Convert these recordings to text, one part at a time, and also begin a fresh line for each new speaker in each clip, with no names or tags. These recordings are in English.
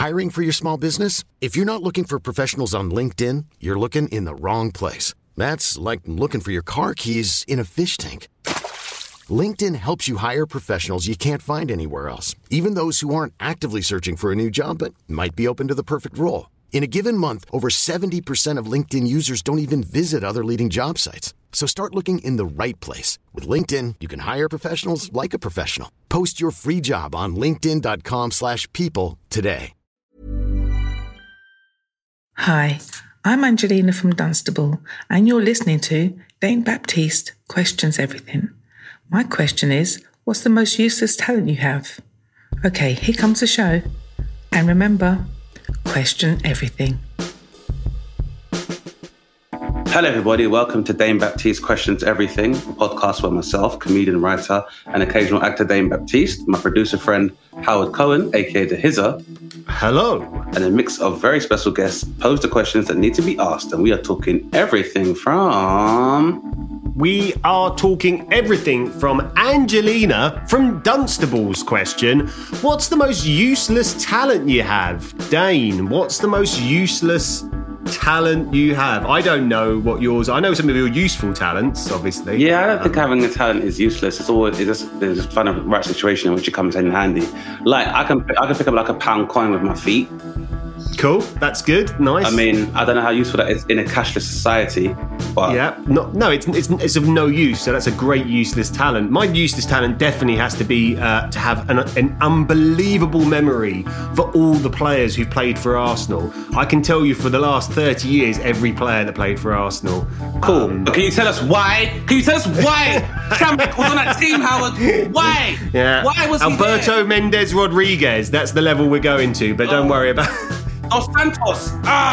Hiring for your small business? If you're not looking for professionals on LinkedIn, you're looking in the wrong place. That's like looking for your car keys in a fish tank. LinkedIn helps you hire professionals you can't find anywhere else, even those who aren't actively searching for a new job but might be open to the perfect role. In a given month, over 70% of LinkedIn users don't even visit other leading job sites. So start looking in the right place. With LinkedIn, you can hire professionals like a professional. Post your free job on linkedin.com/people today.
Hi, I'm Angelina from Dunstable, and you're listening to Dane Baptiste Questions Everything. My question is, what's the most useless talent you have? Okay, here comes the show. And remember, question everything.
Hello everybody, welcome to Dane Baptiste Questions Everything, a podcast where myself, comedian, writer and occasional actor Dane Baptiste, my producer friend Howard Cohen, aka The Hizzer.
Hello.
And a mix of very special guests pose the questions that need to be asked, and we are talking everything from
Angelina from Dunstable's question. What's the most useless talent you have? Dane, what's the most useless talent you have? I don't know what yours. I know some of your useful talents, obviously.
Yeah, I don't think having a talent is useless. It's always there's just find a right situation in which it comes in handy. Like I can pick up like a pound coin with my feet.
Cool, that's good, nice.
I mean, I don't know how useful that is in a cashless society, but
yeah, it's of no use. So that's a great useless talent. My useless talent definitely has to be to have an unbelievable memory for all the players who played for Arsenal. I can tell you for the last 30 years every player that played for Arsenal.
Cool. But can you tell us why? Trump was on that team, Howard. Why?
Yeah.
Why was
Alberto
he there?
Mendez Rodriguez. That's the level we're going to. But don't worry about.
Dos Santos.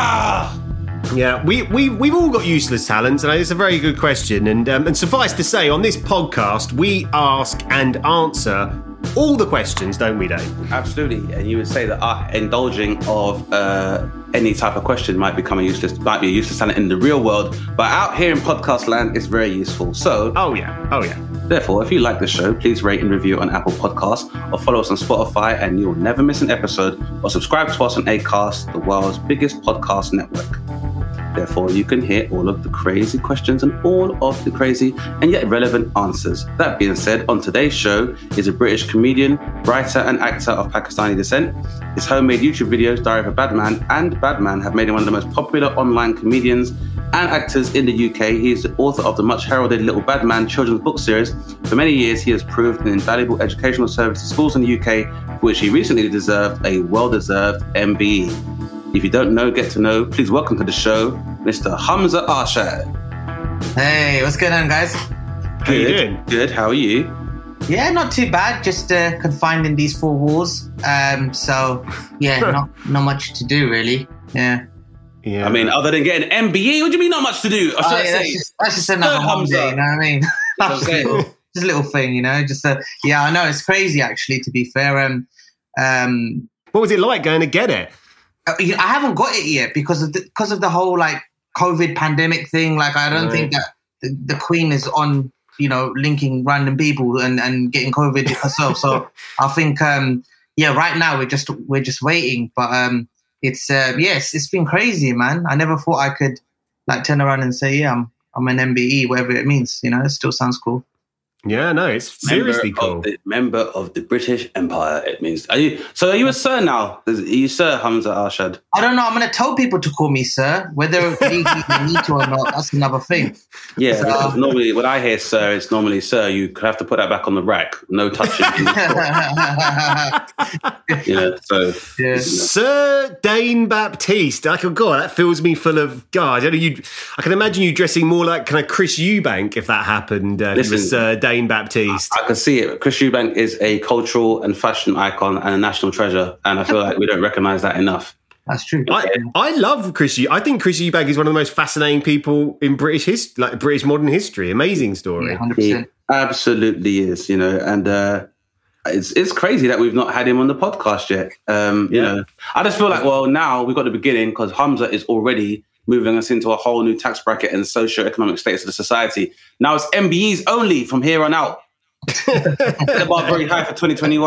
Yeah, we've all got useless talents, and it's a very good question. And suffice to say, on this podcast, we ask and answer all the questions, don't we, Dave?
Absolutely. And you would say that indulging of any type of question might be a useless talent in the real world, but out here in podcast land, it's very useful. So,
oh yeah.
Therefore, if you like the show, please rate and review on Apple Podcasts, or follow us on Spotify, and you'll never miss an episode. Or subscribe to us on Acast, the world's biggest podcast network. Therefore, you can hear all of the crazy questions and all of the crazy and yet relevant answers. That being said, on today's show is a British comedian, writer and actor of Pakistani descent. His homemade YouTube videos, Diary of a Badman and Badman, have made him one of the most popular online comedians and actors in the UK. He is the author of the much heralded Little Badman children's book series. For many years, he has proved an invaluable educational service to schools in the UK, for which he recently deserved a well-deserved MBE. If you don't know, get to know. Please welcome to the show, Mr. Hamza Arshad.
Hey, what's going on, guys?
How you doing?
Good. How are you?
Yeah, not too bad. Just confined in these four walls. So yeah, not much to do really. Yeah.
Yeah.
I mean, other than getting an MBE, what do you mean not much to do?
That's just another Hamza, you know what I mean? Just a little thing, you know. Yeah, I know it's crazy actually. To be fair,
what was it like going to get it?
I haven't got it yet because of the whole like COVID pandemic thing. Like, I don't think that the Queen is on, you know, linking random people and getting COVID herself. So I think, right now we're just waiting. But it's been crazy, man. I never thought I could like turn around and say, yeah, I'm an MBE, whatever it means. You know, it still sounds cool.
Yeah, no, it's seriously cool.
Member of the British Empire, it means. Are you a sir now? Are you Sir Hamza Arshad?
I don't know. I'm going to tell people to call me sir. Whether they need to or not, that's another thing.
Yeah, because normally when I hear sir, it's normally sir. You have to put that back on the rack. No touching.
Yeah.
Sir Dane Baptiste. God, that fills me full of God. I can imagine you dressing more like kind of Chris Eubank if that happened. If it was Dane Baptiste.
I can see it. Chris Eubank is a cultural and fashion icon and a national treasure, and I feel like we don't recognise that enough.
That's true.
I love Chris Eubank. I think Chris Eubank is one of the most fascinating people in British modern history. Amazing story.
Yeah, 100%.
He absolutely is, you know, and it's crazy that we've not had him on the podcast yet. You know, I just feel like, well, now we've got the beginning because Hamza is already moving us into a whole new tax bracket and socio-economic status of the society. Now it's MBEs only from here on out. The bar very high for 2021.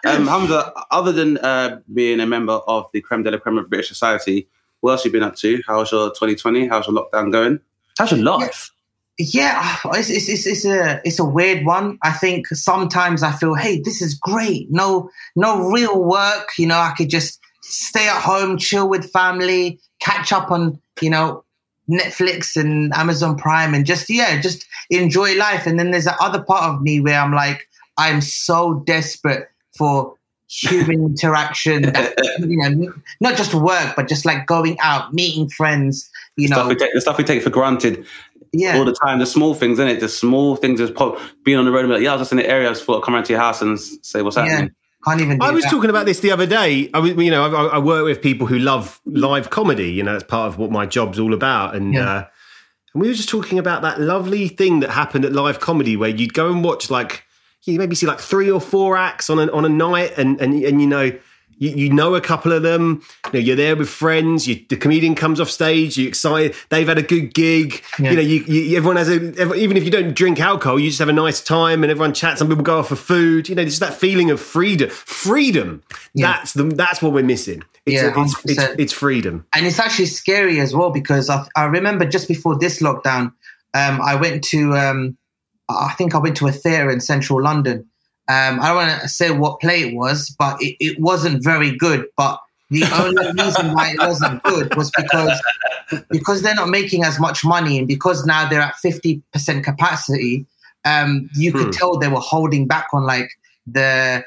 Hamza, other than being a member of the Creme de la Creme of British Society, what else have you been up to? How's your 2020? How's your lockdown going? How's your life?
Yeah, it's a weird one. I think sometimes I feel, hey, this is great. No real work. You know, I could just stay at home, chill with family, catch up on, you know, Netflix and Amazon Prime, and just enjoy life. And then there's that other part of me where I'm like, I'm so desperate for human interaction, you know, not just work, but just like going out, meeting friends, you know.
The stuff we take for granted
all
the time, the small things, isn't it? The small things, just being on the road and be like, I was just in the area, I just thought I'd come around to your house and say what's happening.
Can't even
I was talking about this the other day. I work with people who love live comedy. You know, it's part of what my job's all about. And we were just talking about that lovely thing that happened at live comedy where you'd go and watch you maybe see 3 or 4 acts on a night, and you know, you know a couple of them. You know, you're there with friends. The comedian comes off stage. You're excited. They've had a good gig. Yeah. You know, everyone has even if you don't drink alcohol, you just have a nice time, and everyone chats. Some people go off for food. You know, just that feeling of freedom. Yeah. That's what we're missing. It's freedom, and it's actually scary as well, because I remember just before this lockdown, I went to I think I went to a theatre in central London. I don't want to say what play it was, but it wasn't very good. But the only reason why it wasn't good was because they're not making as much money, and because now they're at 50% capacity. You could tell they were holding back on the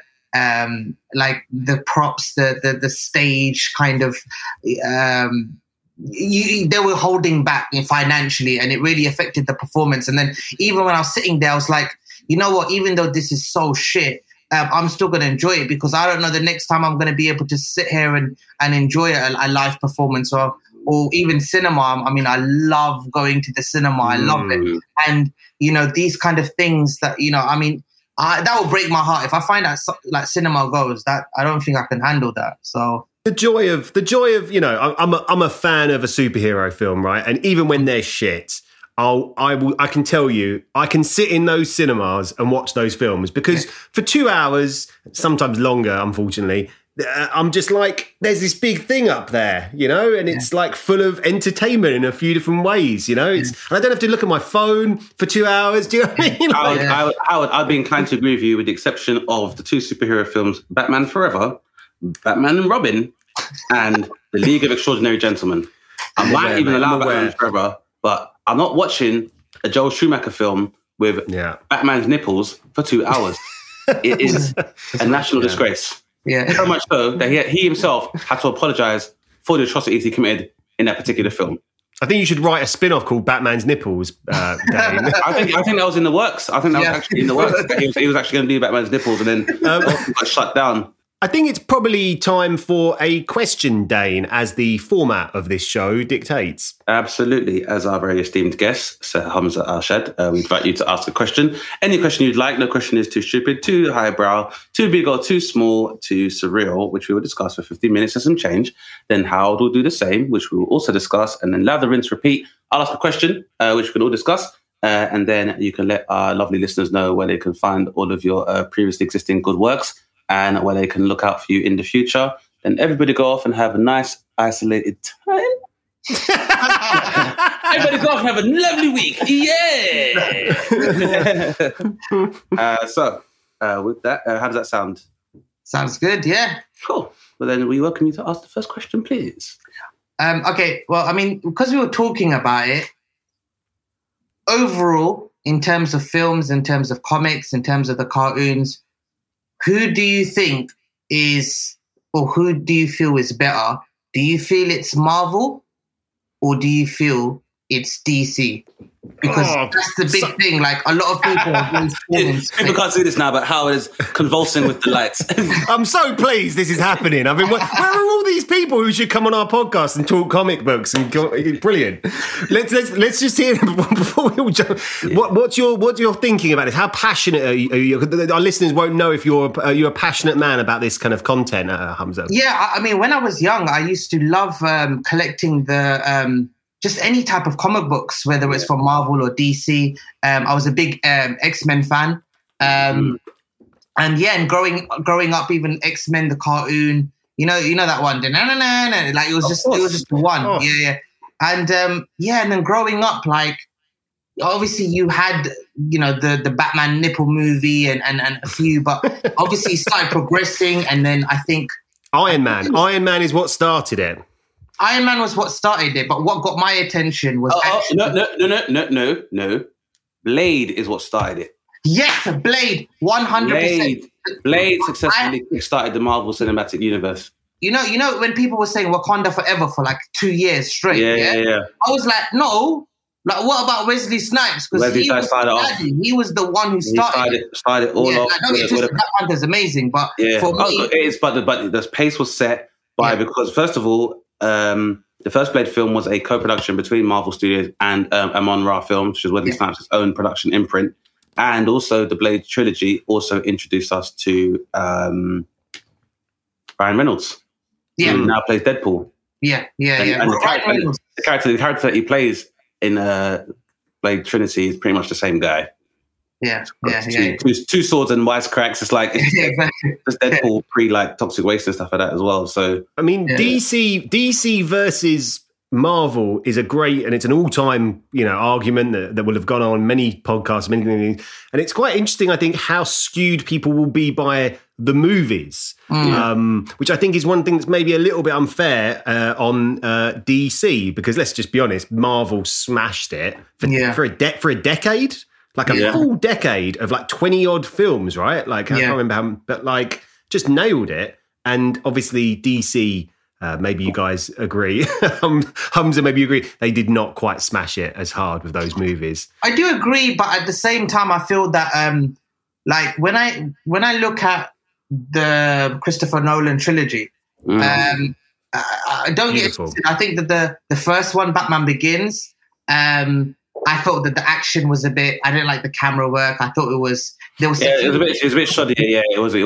props, the stage kind of. They were holding back financially, and it really affected the performance. And then even when I was sitting there, I was like, you know what, even though this is so shit, I'm still going to enjoy it, because I don't know the next time I'm going to be able to sit here and enjoy a live performance or even cinema. I mean, I love going to the cinema. I love it. And, you know, these kind of things that, you know, I mean, that will break my heart. If I find out cinema goes, that I don't think I can handle that. So... The joy of, you know, I'm a fan of a superhero film, right? And even when they're shit, I can tell you, I can sit in those cinemas and watch those films, because for 2 hours, sometimes longer, unfortunately, I'm just like, there's this big thing up there, you know, and it's full of entertainment in a few different ways, you know. And I don't have to look at my phone for 2 hours. Do you know what I mean?
I'd be inclined to agree with you, with the exception of the 2 superhero films, Batman Forever, Batman and Robin, and The League of Extraordinary Gentlemen. I might even allow Batman Forever, but I'm not watching a Joel Schumacher film with Batman's nipples for 2 hours. It is a national disgrace. Yeah. So much so that he himself had to apologise for the atrocities he committed in that particular film. I think you should write a spin-off called Batman's Nipples, Dane. I think that was in the works. I think that was actually in the works. He was actually going to do Batman's Nipples, and then got shut down. I think it's probably time for a question, Dane, as the format of this show dictates. Absolutely. As our very esteemed guest, Sir Hamza Arshad, we invite you to ask a question. Any question you'd like. No question is too stupid, too highbrow, too big or too small, too surreal, which we will discuss for 15 minutes and some change. Then Howard will do the same, which we will also discuss. And then lather, rinse, repeat. I'll ask a question, which we can all discuss. And then you can let our lovely listeners know where they can find all of your previously existing good works, and where they can look out for you in the future. Then everybody go off and have a nice, isolated time. Everybody go off and have a lovely week. Yeah! With that, how does that sound? Sounds good, yeah. Cool. Well, then we welcome you to ask the first question, please. Okay, well, I mean, because we were talking about it, overall, in terms of films, in terms of comics, in terms of the cartoons, who do you think is, or who do you feel is better? Do you feel it's Marvel, or do you feel it's DC? Because that's the big thing. Like, a lot of people are people can't see this now, but Howard is convulsing with delight. I'm so pleased this is happening. I mean, where are all these people who should come on our podcast and talk comic books? And brilliant. Let's just hear before we all jump. What you're thinking about this? How passionate are you? Our listeners won't know if you're a passionate man about this kind of content, Hamza. Yeah, I mean, when I was young, I used to love collecting the. Just any type of comic books, whether it's from Marvel or DC. I was a big X-Men fan.
and growing up, even X-Men the cartoon, you know that one, like it was just the one, yeah. And and then growing up, like obviously you had the Batman nipple movie and a few, but obviously it started progressing, and then I think
Iron Man is what started it.
Iron Man was what started it, but what got my attention was
no. Blade is what started it.
Yes, Blade, 100%.
Blade successfully kickstarted the Marvel Cinematic Universe.
You know when people were saying Wakanda Forever for like 2 years straight. Yeah. I was like, no. Like, what about Wesley Snipes? Because he was the one who started all off. Black Panther's amazing, but for me,
it is. But the pace was set because first of all, the first Blade film was a co-production between Marvel Studios and Amon-Ra Films, which is Wesley Snipes' own production imprint. And also the Blade trilogy also introduced us to Ryan Reynolds, who now plays Deadpool.
And
the character that he plays in Blade Trinity is pretty much the same guy. Two swords and wisecracks. It's like just Deadpool pre like Toxic Waste and stuff like that as well. So
I mean, DC versus Marvel is a great, and it's an all-time, argument that will have gone on many podcasts, many things, and it's quite interesting. I think how skewed people will be by the movies, which I think is one thing that's maybe a little bit unfair on DC, because let's just be honest, Marvel smashed it for a decade, like a full decade of like 20-odd films, right? Like I can't remember how, but like just nailed it. And obviously DC. Maybe you guys agree. Humza, maybe you agree. They did not quite smash it as hard with those movies.
I do agree, but at the same time, I feel that like when I look at the Christopher Nolan trilogy, I don't
Beautiful.
get. I think that the first one, Batman Begins, I felt that the action was a bit. I didn't like the camera work. I thought it was a bit
shoddy. Yeah, it was.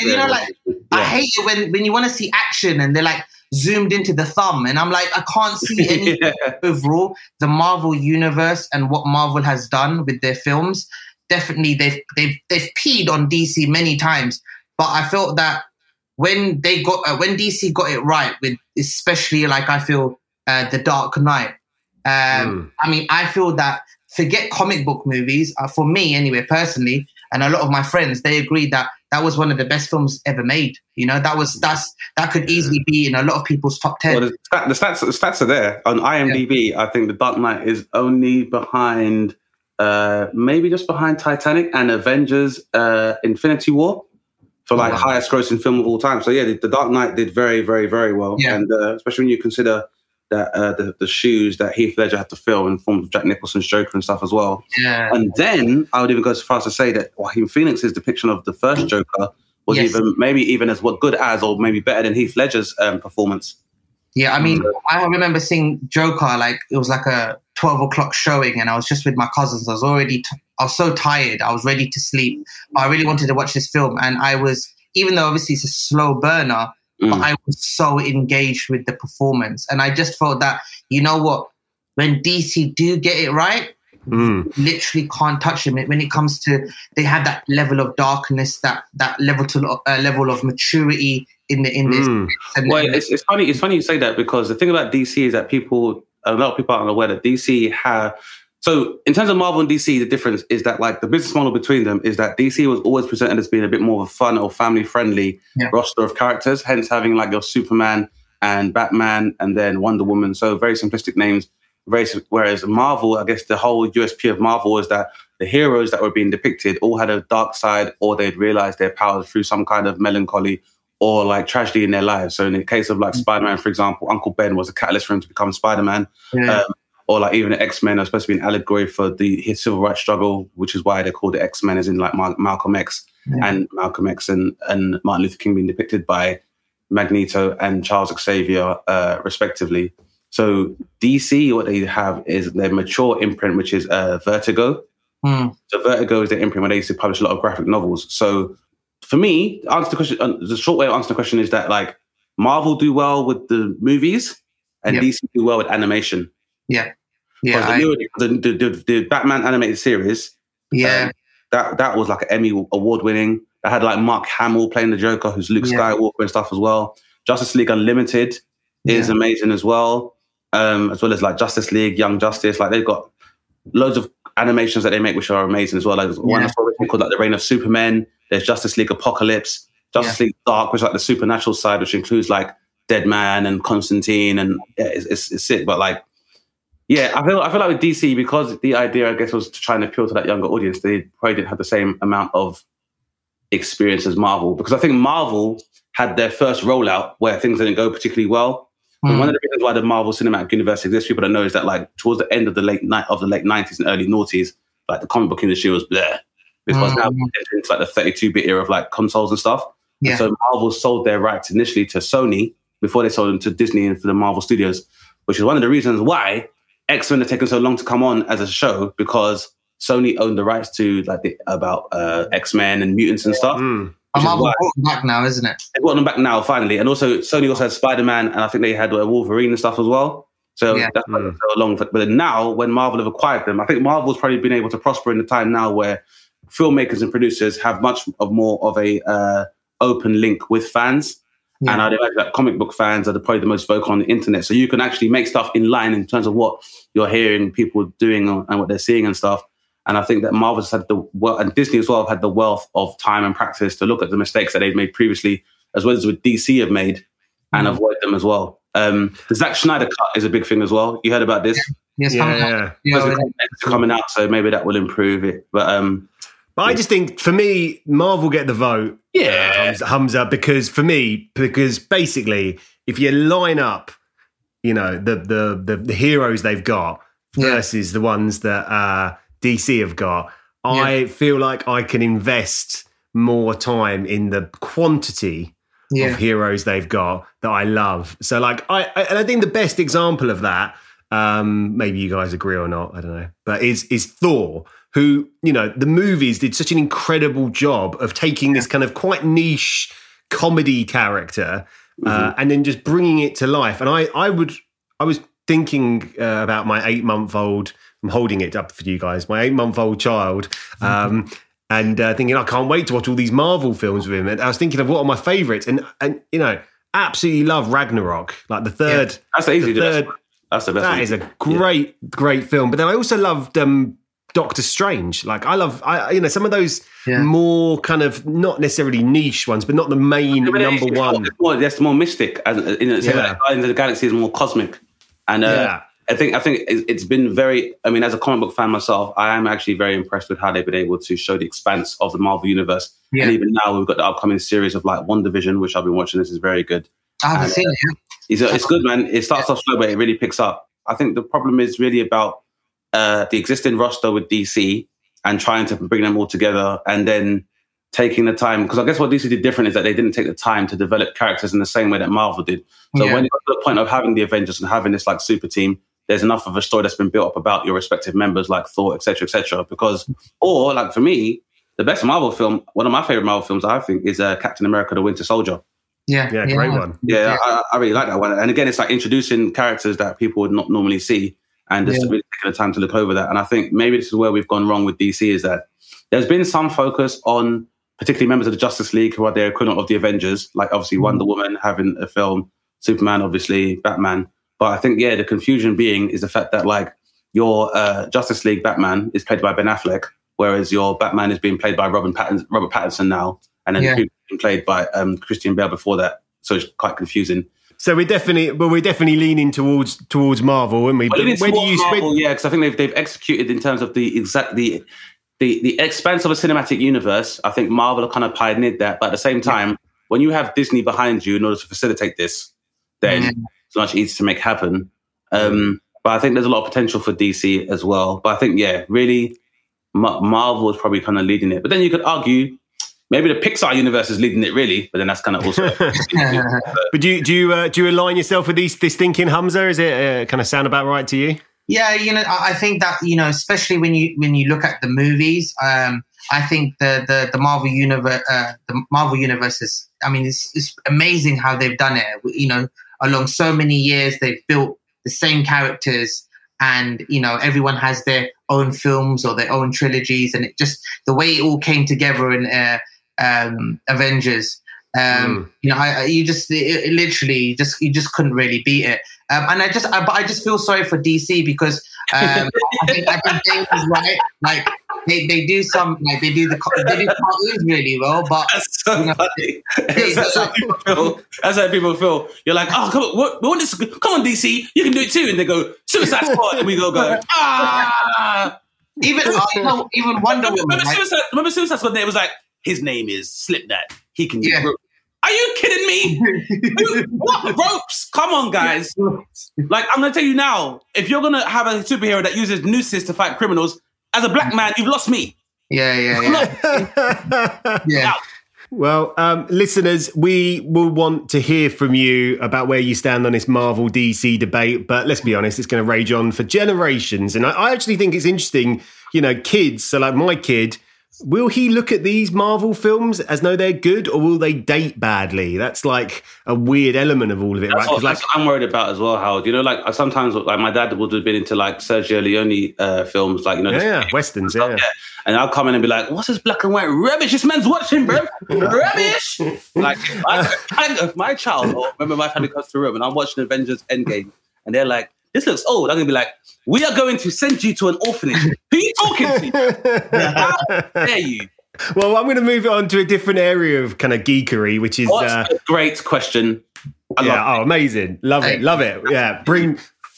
I hate it when you want to see action and they're like zoomed into the thumb, and I'm like, I can't see any overall. The Marvel universe and what Marvel has done with their films, definitely they've peed on DC many times. But I felt that when DC got it right with, especially like I feel The Dark Knight. I mean, I feel that forget comic book movies, for me anyway, personally, and a lot of my friends, they agree that was one of the best films ever made. That could easily be in a lot of people's top 10.
Well, the stats are there on IMDb. I think The Dark Knight is only behind, maybe just behind Titanic and Avengers: Infinity War for highest grossing film of all time. So The Dark Knight did very, very, very well, and especially when you consider that the shoes that Heath Ledger had to fill in form of Jack Nicholson's Joker and stuff as well. Yeah. And then I would even go so far as to say that Joaquin Phoenix's depiction of the first Joker was even as good as, or maybe better than Heath Ledger's performance.
Yeah, I mean, I remember seeing Joker, like it was like a 12 o'clock showing, and I was just with my cousins. I was so tired. I was ready to sleep. I really wanted to watch this film, and I was, even though obviously it's a slow burner, but I was so engaged with the performance. And I just felt that, you know what, when DC do get it right, literally can't touch them. When it comes to, they have that level of darkness, that level of maturity in this.
Well, it's funny you say that, because the thing about DC is that a lot of people aren't aware that DC have. So in terms of Marvel and DC, the difference is that like the business model between them is that DC was always presented as being a bit more of a fun or family-friendly roster of characters, hence having like your Superman and Batman and then Wonder Woman. So very simplistic names. Whereas Marvel, I guess the whole USP of Marvel is that the heroes that were being depicted all had a dark side, or they'd realized their powers through some kind of melancholy or like tragedy in their lives. So in the case of like Spider-Man, for example, Uncle Ben was a catalyst for him to become Spider-Man. Or like even the X-Men are supposed to be an allegory for his civil rights struggle, which is why they call the X-Men, as in like Malcolm X, and Malcolm X and Martin Luther King being depicted by Magneto and Charles Xavier, respectively. So DC, what they have is their mature imprint, which is Vertigo. So Vertigo is their imprint where they used to publish a lot of graphic novels. So for me, the short way of answering the question is that like Marvel do well with the movies and DC do well with animation. The Batman animated series, that was like an Emmy award winning. That had like Mark Hamill playing the Joker, who's Luke Skywalker and stuff as well. Justice League Unlimited is amazing as well as like Justice League, Young Justice. Like they've got loads of animations that they make which are amazing as well. Like one I saw called like The Reign of Superman. There's Justice League Apocalypse, Justice League Dark, which is like the supernatural side, which includes like Dead Man and Constantine, and it's sick. But like, yeah, I feel like with DC, because the idea I guess was to try and appeal to that younger audience, they probably didn't have the same amount of experience as Marvel, because I think Marvel had their first rollout where things didn't go particularly well. And one of the reasons why the Marvel Cinematic Universe exists, people don't know, is that like towards the end of the late 90s and early noughties, like the comic book industry was there. Because now it's like the 32-bit era of like consoles and stuff. Yeah. And so Marvel sold their rights initially to Sony before they sold them to Disney and for the Marvel Studios, which is one of the reasons why X-Men had taken so long to come on as a show, because Sony owned the rights to like about X-Men and mutants and stuff.
Marvel brought them back now, isn't it?
They brought them back now, finally. And also, Sony also had Spider-Man, and I think they had Wolverine and stuff as well. So that's why they're so long. But now, when Marvel have acquired them, I think Marvel's probably been able to prosper in the time now where filmmakers and producers have much more of a open link with fans. Yeah. And I'd imagine that comic book fans are probably the most vocal on the internet. So you can actually make stuff in line in terms of what you're hearing people doing and what they're seeing and stuff. And I think that Marvel's had and Disney as well have had the wealth of time and practice to look at the mistakes that they've made previously, as well as what DC have made, and avoid them as well. The Zack Snyder cut is a big thing as well. You heard about this?
Yes,
it's coming out, so maybe that will improve it. But
I just think, for me, Marvel get the vote. Hamza, because basically, if you line up, you know, the heroes they've got versus the ones that DC have got, I feel like I can invest more time in the quantity of heroes they've got that I love. So, like, I think the best example of that, maybe you guys agree or not, I don't know, but is Thor, who, you know, the movies did such an incredible job of taking this kind of quite niche comedy character and then just bringing it to life. And I was thinking about my 8-month-old. I'm holding it up for you guys. My 8-month-old child, and thinking I can't wait to watch all these Marvel films with him. And I was thinking of what are my favourites, and you know, absolutely love Ragnarok. Like the third,
that's easy. That's the best.
That is a great film. But then I also loved Doctor Strange. Like I love some of those more kind of not necessarily niche ones, but not the main number one.
That's more mystic. Guardians of the Galaxy is more cosmic, and I think it's been very. I mean, as a comic book fan myself, I am actually very impressed with how they've been able to show the expanse of the Marvel universe. Yeah. And even now, we've got the upcoming series of like WandaVision, which I've been watching. This is very good.
I haven't seen it.
It's good, man. It starts off slow, but it really picks up. I think the problem is really about the existing roster with DC and trying to bring them all together, and then taking the time. Because I guess what DC did different is that they didn't take the time to develop characters in the same way that Marvel did. So when you got to the point of having the Avengers and having this like super team, there's enough of a story that's been built up about your respective members, like Thor, etc., etc. Because, or like for me, the best Marvel film, one of my favorite Marvel films, I think, is Captain America: The Winter Soldier.
Yeah, great one.
Yeah, I really like that one. And again, it's like introducing characters that people would not normally see, and just really taking the time to look over that. And I think maybe this is where we've gone wrong with DC, is that there's been some focus on particularly members of the Justice League who are the equivalent of the Avengers, like obviously Wonder Woman having a film, Superman, obviously, Batman. But I think, the confusion being is the fact that like your Justice League Batman is played by Ben Affleck, whereas your Batman is being played by Robert Pattinson now, and then being played by Christian Bale before that. So it's quite confusing.
So we're definitely leaning towards Marvel, aren't we?
Where do you Marvel, because I think they've executed in terms of the expanse of a cinematic universe. I think Marvel have kind of pioneered that, but at the same time, when you have Disney behind you in order to facilitate this, then it's much easier to make happen. But I think there's a lot of potential for DC as well. But I think, really, Marvel is probably kind of leading it. But then you could argue maybe the Pixar universe is leading it, really. But then that's kind of also.
But do you align yourself with this thinking, Hamza? Is it kind of sound about right to you?
Yeah, I think that especially when you look at the movies, I think the Marvel universe is. I mean, it's amazing how they've done it. Along so many years, they've built the same characters, and everyone has their own films or their own trilogies, and it just the way it all came together and Avengers. You know, you just couldn't really beat it. And I just feel sorry for DC because I think James is right. Like they do the cartoons really well, but
that's so funny. That's how people feel. You're like, oh, come on, we want this. Come on, DC, you can do it too. And they go Suicide Squad, and we go ah.
Even Wonder Woman.
Remember Suicide Squad? It was like, his name is Slipknot. He can do it. Are you kidding me? What ropes? Come on, guys. Like, I'm going to tell you now, if you're going to have a superhero that uses nooses to fight criminals, as a black man, you've lost me.
Yeah.
Well, listeners, we will want to hear from you about where you stand on this Marvel DC debate. But let's be honest, it's going to rage on for generations. And I actually think it's interesting, you know, kids. So like my kid, will he look at these Marvel films as though they're good, or will they date badly? That's like a weird element of all of it,
that's
right?
That's what I'm worried about as well, Howard. You know, like sometimes like my dad would have been into like Sergio Leone films, like, you know,
westerns, yeah.
And I'll come in and be like, what's this black and white rubbish this man's watching, bro? Rubbish! Like, if my child, or remember my family comes to the room and I'm watching Avengers Endgame, and they're like, this looks old. I'm going to be like, we are going to send you to an orphanage. Who are you talking to? How dare you?
Well, I'm going to move on to a different area of kind of geekery, which is...
a great question.
Amazing. Love it. Yeah, bring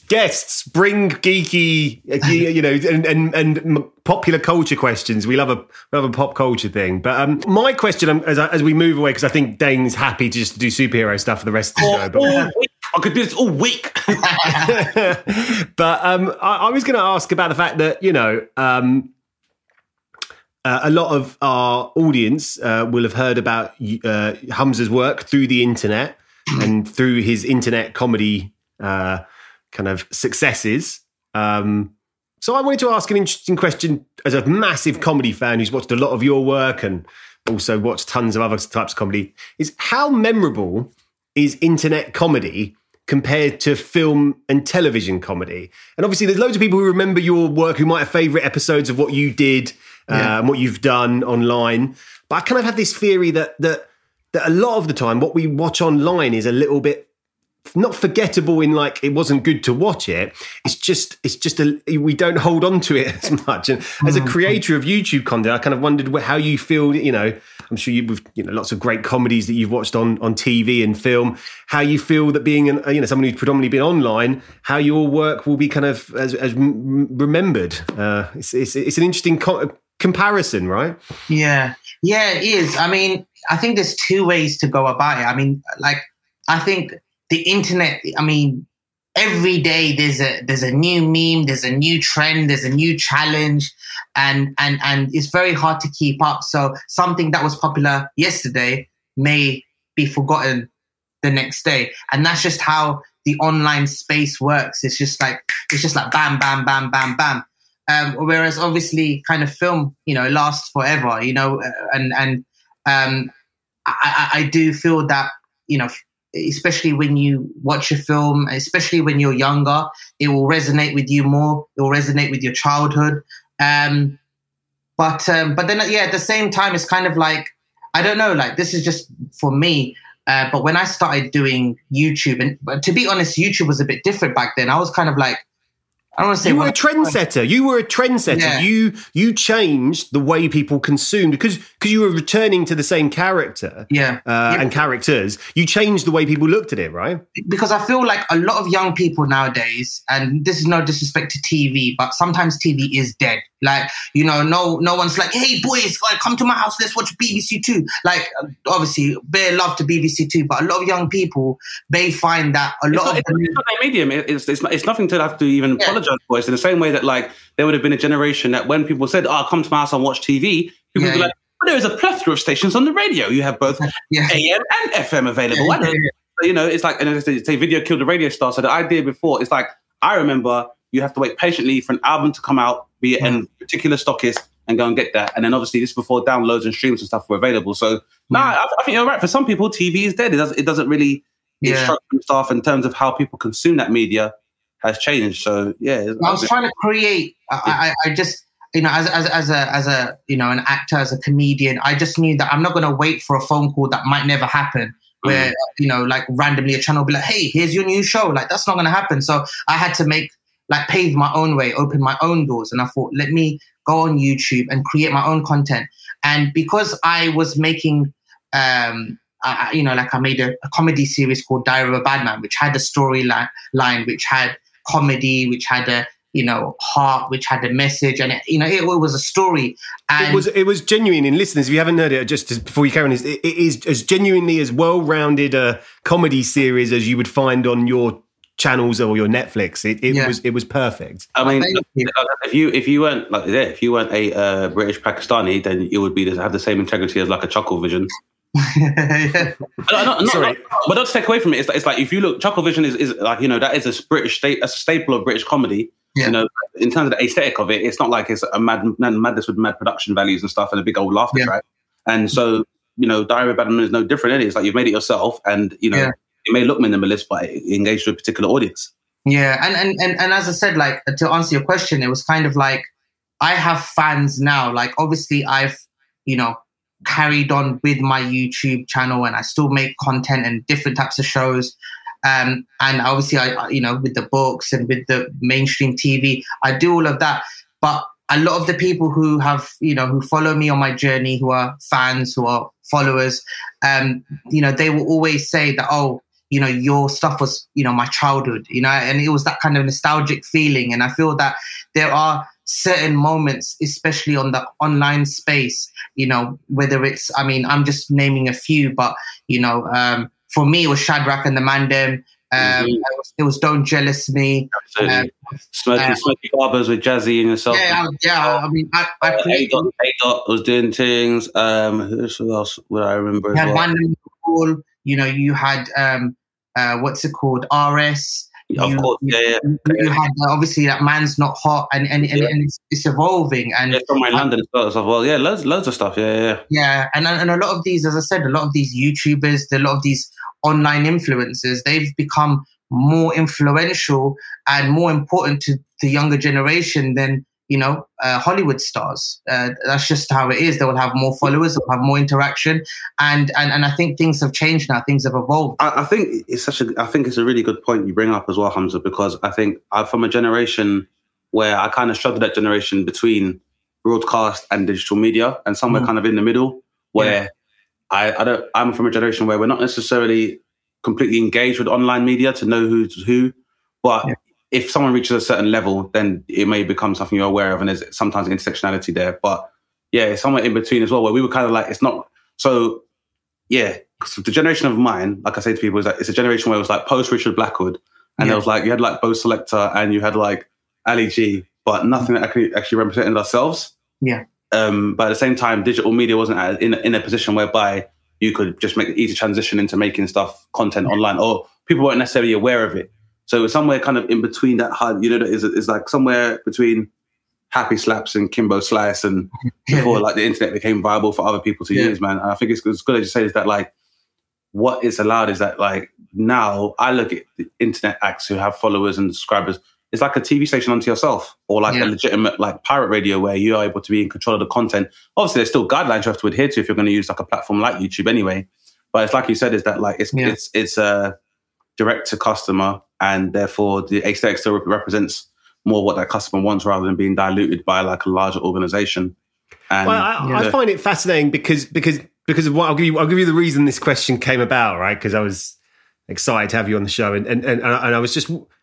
geeky, you know, and popular culture questions. We love a pop culture thing. But my question, as we move away, because I think Dane's happy to just do superhero stuff for the rest of the show. But
I could do this all week.
But I was going to ask about the fact that, you know, a lot of our audience will have heard about Humza's work through the internet and through his internet comedy kind of successes. So I wanted to ask an interesting question as a massive comedy fan who's watched a lot of your work and also watched tons of other types of comedy, is how memorable is internet comedy compared to film and television comedy? And obviously there's loads of people who remember your work who might have favourite episodes of what you did and what you've done online. But I kind of have this theory that a lot of the time what we watch online is a little bit not forgettable in like it wasn't good to watch it. It's just we don't hold on to it as much. And as a creator of YouTube content, I kind of wondered how you feel. You know, I'm sure you've lots of great comedies that you've watched on TV and film. How you feel that being someone who's predominantly been online, how your work will be kind of as remembered. It's an interesting comparison, right?
Yeah, it is. I mean, I think there's two ways to go about it. I mean, like I think the internet, I mean, every day there's a new meme, there's a new trend, there's a new challenge, and it's very hard to keep up. So something that was popular yesterday may be forgotten the next day. And that's just how the online space works. It's just like bam, bam, bam, bam, bam. Whereas obviously kind of film, lasts forever, and I do feel that, especially when you watch a film, especially when you're younger, it will resonate with you more. It will resonate with your childhood. But then, at the same time, it's kind of like, I don't know, like this is just for me. But when I started doing YouTube, but to be honest, YouTube was a bit different back then. I was kind of like, I don't want to say
you were a trendsetter. You were a trendsetter. Yeah. You changed the way people consumed because you were returning to the same character. And characters. You changed the way people looked at it, right?
Because I feel like a lot of young people nowadays, and this is no disrespect to TV, but sometimes TV is dead. Like, no one's like, hey boys, like, come to my house, let's watch BBC Two. Like, obviously, bare love to BBC Two, but a lot of young people, they find that it's not
their medium. It's nothing to have to even apologize for. It's in the same way that, like, there would have been a generation that when people said, come to my house and watch TV, people would be like, well, there is a plethora of stations on the radio. You have both AM and FM available. It's like, and they say video killed the radio star. So the idea before, it's like, I remember you have to wait patiently for an album to come out, be it in particular stockist, and go and get that. And then obviously this before downloads and streams and stuff were available. So I think you're right. For some people, TV is dead. It doesn't really instruct stuff in terms of how people consume that media has changed. So I
was trying to create. you know, as a you know, an actor, as a comedian, I just knew that I'm not going to wait for a phone call that might never happen. Where, you know, like randomly a channel will be like, hey, here's your new show. Like, that's not going to happen. So I had to pave my own way, open my own doors. And I thought, let me go on YouTube and create my own content. And because I was making, you know, like I made a comedy series called Diary of a Badman, which had a storyline, which had comedy, which had a, you know, heart, which had a message, and it was a story. And
it was genuine. In listeners, if you haven't heard it, just before you carry on, it is as genuinely as well-rounded a comedy series as you would find on your channels or your Netflix. It was perfect.
I mean, if you weren't a British Pakistani, then it would be to have the same integrity as like a Chucklevision. Sorry, but not to take away from it. It's like if you look, Chucklevision is like, you know, that is a British a staple of British comedy. Yeah. You know, in terms of the aesthetic of it, it's not like it's a madness with mad production values and stuff and a big old laughter track. And so, you know, Diary of a Badman is no different. It's like you've made it yourself, and you know, it may look minimalist, but it engaged with a particular audience.
Yeah, and as I said, like, to answer your question, it was kind of like I have fans now. Like, obviously, I've, you know, carried on with my YouTube channel, and I still make content and different types of shows. And obviously, I, you know, with the books and with the mainstream TV, I do all of that. But a lot of the people who have, you know, who follow me on my journey, who are fans, who are followers, you know, they will always say that, oh, you know, your stuff was, you know, my childhood, you know, and it was that kind of nostalgic feeling. And I feel that there are certain moments, especially on the online space, you know, whether it's, I mean, I'm just naming a few, but, you know, for me, it was Shadrach and the Mandem. It was Don't Jealous Me.
Smoky Barbers with Jazzy and yourself.
Yeah. I mean, I
A-Dot was doing things. Who else would I remember?
You had Mandem Cool. You know, you had what's it called? RS.
Of course, yeah.
You had obviously that Man's Not Hot, and it's evolving. And
from my London as well. Yeah, loads of stuff. Yeah.
And a lot of these, as I said, a lot of these YouTubers, a lot of these online influencers, they've become more influential and more important to the younger generation than, you know, Hollywood stars. That's just how it is. They will have more followers, they'll have more interaction, and I think things have changed now. Things have evolved.
I think it's a really good point you bring up as well, Hamza, because I think I'm from a generation where I kind of struggled that generation between broadcast and digital media, and somewhere kind of in the middle where I'm from a generation where we're not necessarily completely engaged with online media to know who's who, but if someone reaches a certain level, then it may become something you're aware of, and there's sometimes intersectionality there. But yeah, it's somewhere in between as well, where we were kind of like, it's not so. Yeah, so the generation of mine, like I say to people, is like it's a generation where it was like post Richard Blackwood, and there was like you had like Bo Selector and you had like Ali G, but nothing that actually represented ourselves.
Yeah.
But at the same time, digital media wasn't in a position whereby you could just make an easy transition into making content online, or people weren't necessarily aware of it. So it was somewhere kind of in between that hard, you know, is like somewhere between Happy Slaps and Kimbo Slice, and before like the internet became viable for other people to use, man. And I think it's good as you say, is that like what it's allowed is that like now I look at the internet acts who have followers and subscribers. It's like a TV station unto yourself, or like a legitimate like pirate radio where you are able to be in control of the content. Obviously, there's still guidelines you have to adhere to if you're going to use like a platform like YouTube anyway. But it's like you said, is that like it's direct to customer, and therefore the aesthetic still represents more what that customer wants rather than being diluted by like a larger organization. And
I find it fascinating because of what I'll give you the reason this question came about, right? Because I was excited to have you on the show, and I was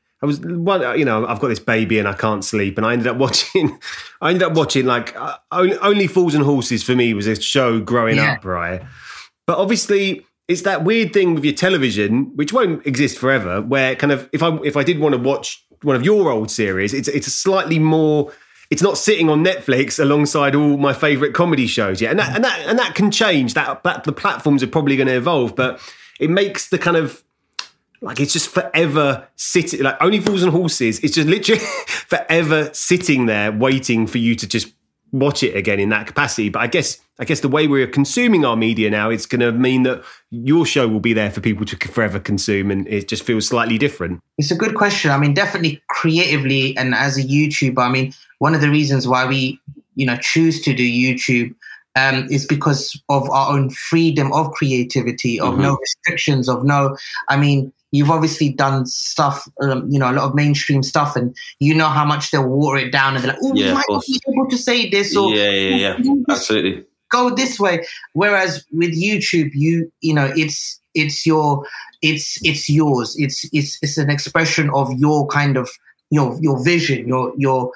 you know, I've got this baby and I can't sleep, and I ended up watching like Only Fools and Horses for me was a show growing up, right? But obviously it's that weird thing with your television, which won't exist forever, where kind of if I did want to watch one of your old series, it's a slightly more. It's not sitting on Netflix alongside all my favourite comedy shows yet, and that can change. That the platforms are probably going to evolve, but it makes the kind of like it's just forever sitting. Like Only Fools and Horses, it's just literally forever sitting there waiting for you to just watch it again in that capacity. But I guess the way we're consuming our media now, it's going to mean that your show will be there for people to forever consume, and it just feels slightly different.
It's a good question. I mean, definitely creatively and as a YouTuber, I mean, one of the reasons why we choose to do YouTube is because of our own freedom of creativity, of no restrictions, you've obviously done stuff, a lot of mainstream stuff, and you know how much they'll water it down and they're like, oh, you might not be able to say this, or
absolutely
go this way. Whereas with YouTube, it's yours. It's an expression of your kind of your vision, your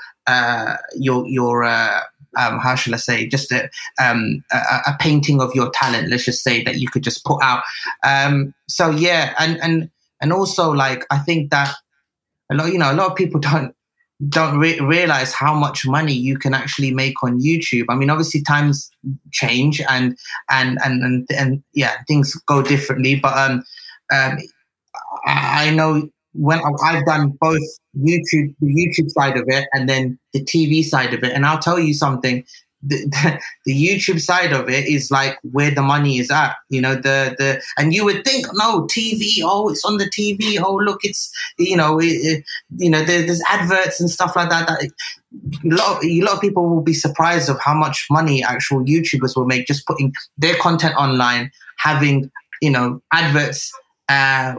how shall I say, just a painting of your talent, let's just say, that you could just put out. And also, like, I think that a lot of people don't realize how much money you can actually make on YouTube. I mean, obviously times change and things go differently, but I know when I've done both the YouTube side of it and then the TV side of it, and I'll tell you something. The YouTube side of it is like where the money is at, and you would think, no, TV, it's on the TV, look, it's there's adverts and stuff like that. A lot of people will be surprised of how much money actual YouTubers will make just putting their content online, having adverts that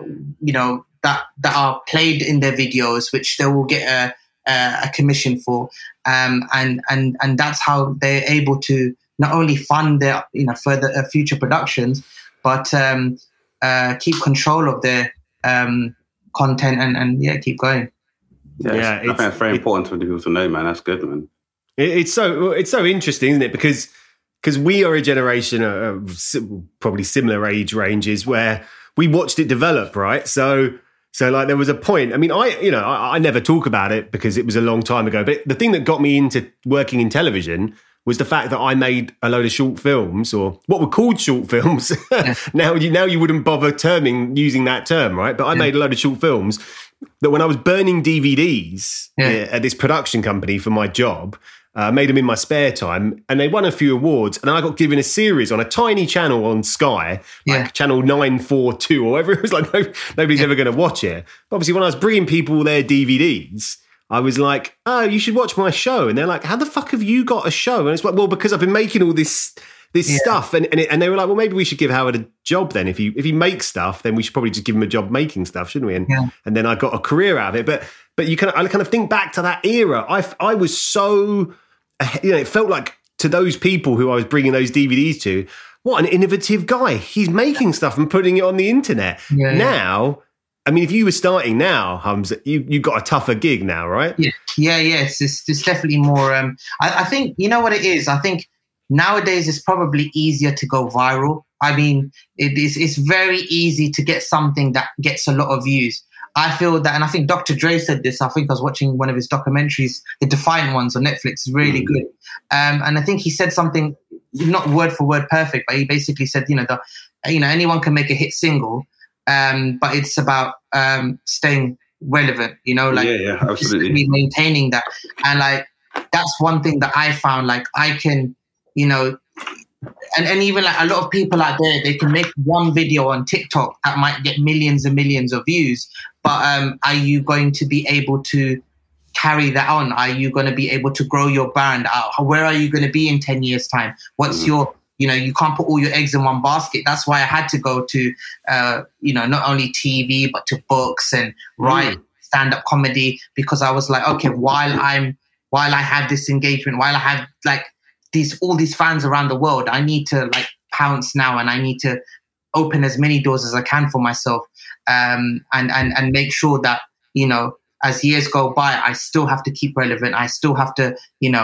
are played in their videos, which they will get a commission for, and that's how they're able to not only fund their further future productions, but keep control of their content and keep going.
I think that's very important for people to know, man. That's good, man.
It's so interesting, isn't it? Because we are a generation of probably similar age ranges where we watched it develop, right? So like there was a point. I mean, I never talk about it because it was a long time ago. But the thing that got me into working in television was the fact that I made a load of short films, or what were called short films. Yeah. now you wouldn't bother using that term, right? But I made a load of short films that when I was burning DVDs at this production company for my job, made them in my spare time, and they won a few awards. And I got given a series on a tiny channel on Sky, like channel 942 or whatever. It was like nobody's ever going to watch it. But obviously, when I was bringing people their DVDs, I was like, "Oh, you should watch my show." And they're like, "How the fuck have you got a show?" And it's like, "Well, because I've been making all this stuff." And they were like, "Well, maybe we should give Howard a job then. If he makes stuff, then we should probably just give him a job making stuff, shouldn't we?" And then I got a career out of it. But I kind of think back to that era. I was so. It felt like to those people who I was bringing those DVDs to, what an innovative guy. He's making stuff and putting it on the internet. Now, I mean, if you were starting now, Humza, you got a tougher gig now, right? It's
definitely more. I think, you know what it is? I think nowadays it's probably easier to go viral. I mean, it's very easy to get something that gets a lot of views. I feel that, and I think Dr. Dre said this, I think I was watching one of his documentaries, the Defiant ones on Netflix, is really good. And I think he said something, not word for word perfect, but he basically said, anyone can make a hit single, but it's about staying relevant, absolutely maintaining that. And like, that's one thing that I found, like I can, and even like a lot of people out there, they can make one video on TikTok that might get millions and millions of views. But are you going to be able to carry that on? Are you going to be able to grow your brand? Where are you going to be in 10 years' time? What's your, you can't put all your eggs in one basket. That's why I had to go to, not only TV, but to books and write stand-up comedy, because I was like, okay, while I have this engagement, while I have like all these fans around the world, I need to like pounce now, and I need to open as many doors as I can for myself, and make sure that, as years go by, I still have to keep relevant. I still have to,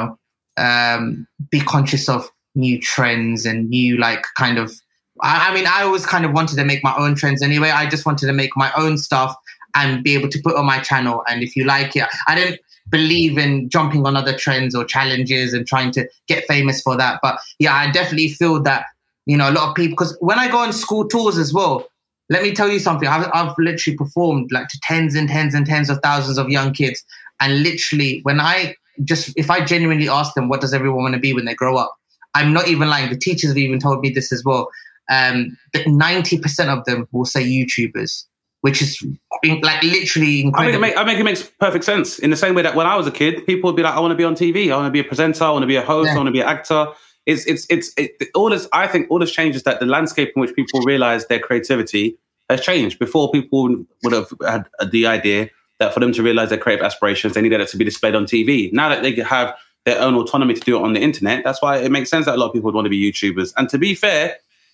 be conscious of new trends and new, like, kind of, I mean, I always kind of wanted to make my own trends anyway. I just wanted to make my own stuff and be able to put on my channel. And if you like it, I didn't believe in jumping on other trends or challenges and trying to get famous for that. But yeah, I definitely feel that, a lot of people, because when I go on school tours as well, let me tell you something. I've literally performed like to tens and tens and tens of thousands of young kids. And literally if I genuinely ask them, what does everyone want to be when they grow up? I'm not even lying. The teachers have even told me this as well. That 90% of them will say YouTubers. which is like literally incredible.
I think it makes perfect sense. In the same way that when I was a kid, people would be like, I want to be on TV, I want to be a presenter, I want to be a host, I want to be an actor. All this. I think all this changes that the landscape in which people realize their creativity has changed. Before, people would have had the idea that for them to realize their creative aspirations, they needed it to be displayed on TV. Now that they have their own autonomy to do it on the internet, that's why it makes sense that a lot of people would want to be YouTubers. And to be fair,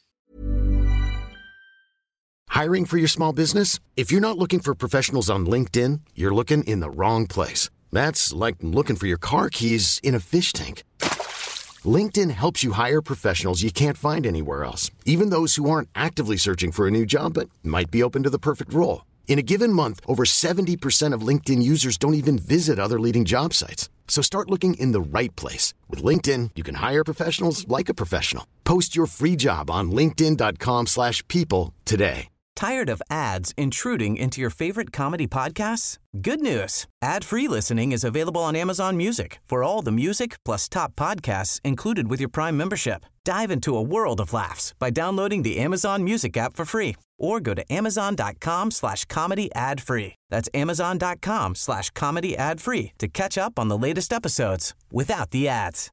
Hiring for your small business? If you're not looking for professionals on LinkedIn, you're looking in the wrong place. That's like looking for your car keys in a fish tank. LinkedIn helps you hire professionals you can't find anywhere else, even those who aren't actively searching for a new job but might be open to the perfect role. In a given month, over 70% of LinkedIn users don't even visit other leading job sites. So start looking in the right place. With LinkedIn, you can hire professionals like a professional. Post your free job on linkedin.com/people today.
Tired of ads intruding into your favorite comedy podcasts? Good news. Ad-free listening is available on Amazon Music for all the music plus top podcasts included with your Prime membership. Dive into a world of laughs by downloading the Amazon Music app for free or go to amazon.com/comedy ad-free. That's amazon.com/comedy ad-free to catch up on the latest episodes without the ads.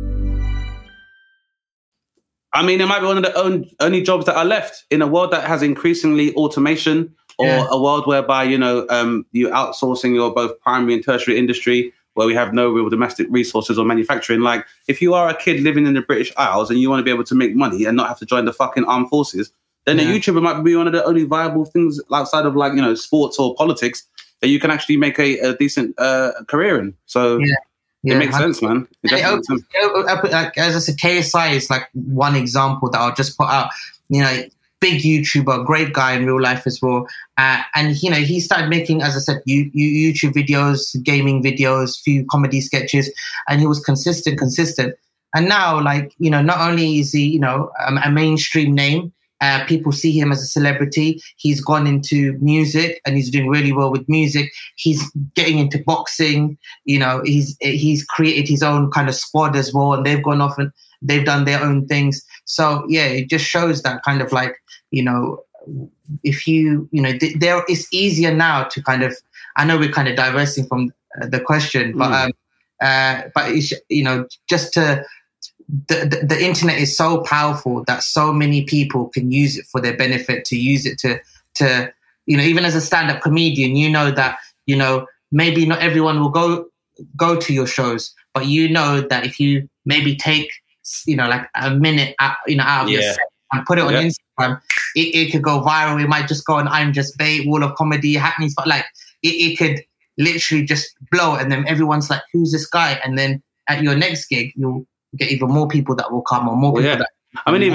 I mean, it might be one of the only jobs that are left in a world that has increasingly automation, or a world whereby, you outsourcing your both primary and tertiary industry, where we have no real domestic resources or manufacturing. Like, if you are a kid living in the British Isles and you want to be able to make money and not have to join the fucking armed forces, then a YouTuber might be one of the only viable things outside of, like, sports or politics that you can actually make a decent career in. So... Yeah, it makes sense, man.
Like, as I said, KSI is like one example that I'll just put out. Big YouTuber, great guy in real life as well. And he started making, as I said, YouTube videos, gaming videos, few comedy sketches, and he was consistent. And now, not only is he, a mainstream name, people see him as a celebrity. He's gone into music and he's doing really well with music. He's getting into boxing. He's created his own kind of squad as well, and they've gone off and they've done their own things. So yeah, it just shows that kind of if it's easier now to kind of, I know we're kind of diversing from the question, but it's, just to, the internet is so powerful that so many people can use it for their benefit, to use it to even as a stand-up comedian, that, maybe not everyone will go to your shows, but that if you maybe take, like a minute out of your set and put it on Instagram, it could go viral. It might just go on I'm Just Bait, Wall of Comedy, happenings, but like it could literally just blow, and then everyone's like, who's this guy? And then at your next gig, you'll get even more people that will come, or more people that...
I mean,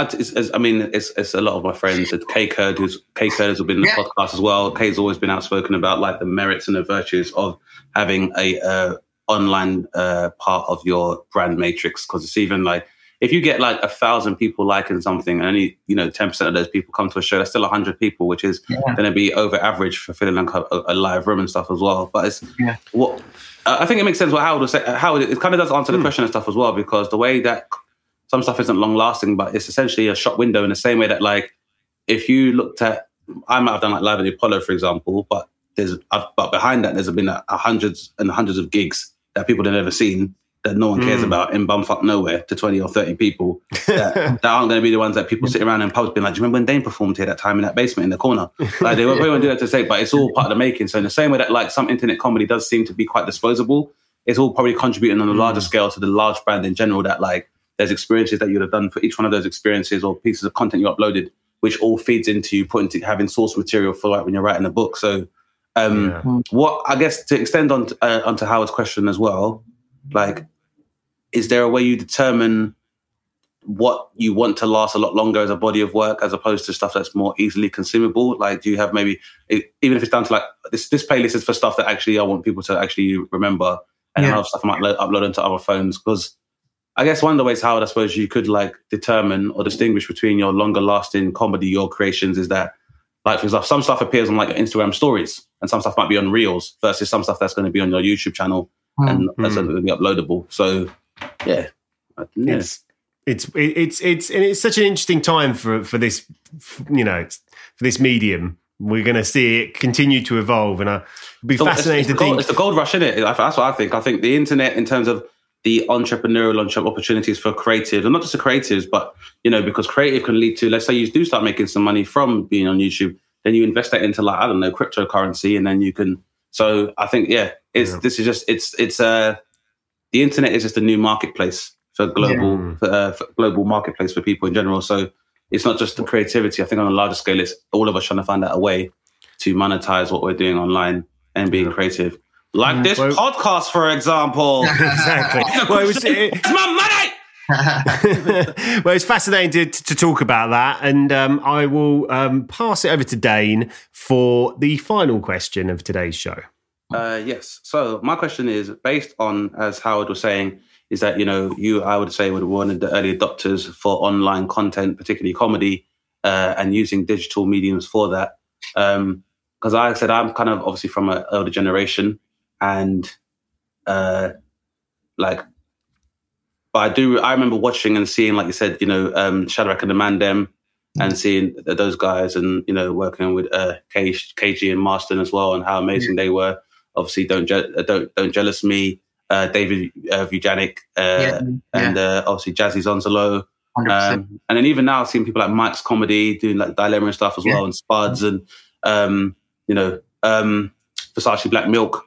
it's a lot of my friends. It's Kay Kurd, has been in the podcast as well. Kay's always been outspoken about like the merits and the virtues of having a online part of your brand matrix, because it's even like, if you get like 1,000 people liking something and only 10% of those people come to a show, that's still 100 people, which is going to be over average for filling like a live room and stuff as well. But it's what I think it makes sense what Howard was saying. Howard, it kind of does answer the question and stuff as well, because the way that some stuff isn't long lasting, but it's essentially a shop window, in the same way that, like, if you looked at, I might have done like Live at the Apollo, for example, but behind that there's been hundreds and hundreds of gigs that people have never seen, that no one cares about, in bumfuck nowhere, to 20 or 30 people that aren't going to be the ones that people sit around in pubs being like, do you remember when Dane performed here that time in that basement in the corner? Like, they won't do that to say, but it's all part of the making. So in the same way that like some internet comedy does seem to be quite disposable, it's all probably contributing on a larger scale to the large brand in general, that like there's experiences that you'd have done for each one of those experiences, or pieces of content you uploaded, which all feeds into you having source material for like when you're writing a book. So what, I guess, to extend onto Howard's question as well, like, is there a way you determine what you want to last a lot longer as a body of work, as opposed to stuff that's more easily consumable? Like, do you have even if it's down to like, this playlist is for stuff that actually I want people to actually remember, and other stuff I might upload onto other phones? Because I guess one of the ways, Howard, I suppose you could like determine or distinguish between your longer lasting comedy, your creations, is that, like, for example, some stuff appears on like your Instagram stories, and some stuff might be on Reels, versus some stuff that's going to be on your YouTube channel and that's going to be uploadable. So
it's such an interesting time for this, for this medium, we're going to see it continue to evolve, and it'll be fascinating to think.
It's the gold rush, isn't it? That's what I think. I think the internet, in terms of the entrepreneurial opportunities for creatives, and not just the creatives, but, because creative can lead to, let's say you do start making some money from being on YouTube, then you invest that into, like, I don't know, cryptocurrency, and then you can. So I think, this is just the internet is just a new marketplace for global for global marketplace for people in general. So it's not just the creativity. I think on a larger scale, it's all of us trying to find out a way to monetize what we're doing online and being creative. Like this podcast, for example.
Exactly.
It's my money!
Well, it's fascinating to talk about that. And I will pass it over to Dane for the final question of today's show.
Yes. So my question is based on, as Howard was saying, is that, I would say, were one of the early adopters for online content, particularly comedy, and using digital mediums for that. Because like I said, I'm kind of obviously from an older generation, and but I remember watching and seeing, like you said, Shadrach and the Mandem, and seeing those guys, and working with KG and Marston as well, and how amazing they were. Obviously, don't jealous me. David Vujanik, and obviously Jazzy Zonzalo. And then even now, seeing people like Mike's Comedy doing like Dilemma and stuff as well, and Spuds, and Versace Black Milk,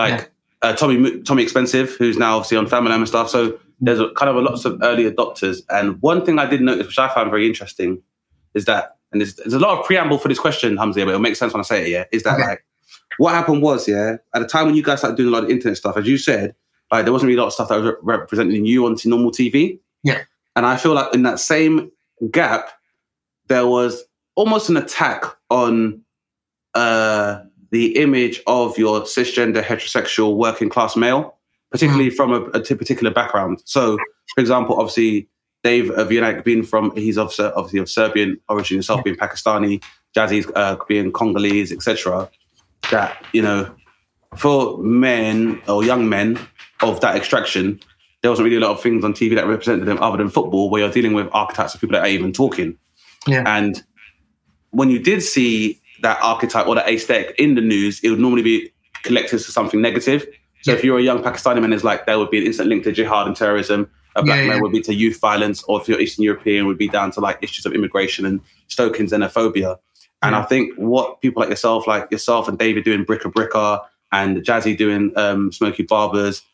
Tommy Expensive, who's now obviously on Family and stuff. So there's lots of early adopters. And one thing I did notice, which I found very interesting, is that, and there's a lot of preamble for this question, Hamza, but it'll make sense when I say it. Is that what happened was, at the time when you guys started doing a lot of internet stuff, as you said, there wasn't really a lot of stuff that was representing you on normal TV. Yeah. And I feel like in that same gap, there was almost an attack on the image of your cisgender, heterosexual, working class male, particularly from a particular background. So, for example, obviously, Dave Vujanik he's obviously of Serbian origin himself, being Pakistani, Jazzy's being Congolese, etc. That, for men or young men of that extraction, there wasn't really a lot of things on TV that represented them other than football, where you're dealing with archetypes of people that are even talking. Yeah. And when you did see that archetype or that aesthetic in the news, it would normally be collected to something negative. So if you're a young Pakistani man, there would be an instant link to jihad and terrorism. A black man would be to youth violence, or if you're Eastern European, would be down to issues of immigration and stoking xenophobia. And I think what people like yourself and David doing Bricka Bricka, and Jazzy doing Smokey Barbers,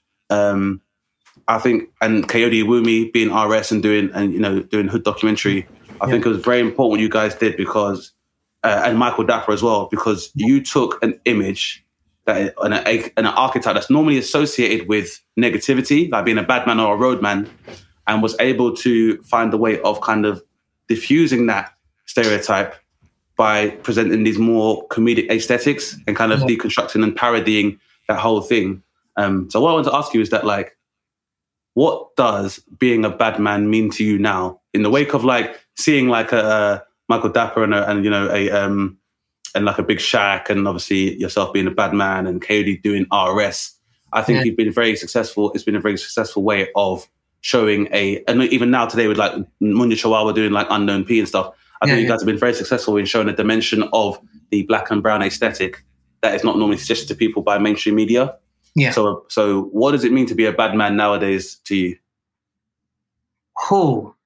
I think, and Coyote Wumi being RS and doing Hood documentary, I think it was very important what you guys did, because and Michael Dapper as well, because you took an image that an archetype that's normally associated with negativity, like being a bad man or a road man, and was able to find a way of kind of diffusing that stereotype by presenting these more comedic aesthetics and kind of deconstructing and parodying that whole thing. So what I want to ask you is that, what does being a bad man mean to you now, in the wake of seeing a Michael Dapper and a Big Shaq, and obviously yourself being a bad man, and Coyote doing RS? I think you've been very successful. It's been a very successful way of showing and even now today with Munya Chawawa doing Unknown P and stuff. I think you guys have been very successful in showing a dimension of the black and brown aesthetic that is not normally suggested to people by mainstream media. Yeah. So what does it mean to be a bad man nowadays to you?
Well,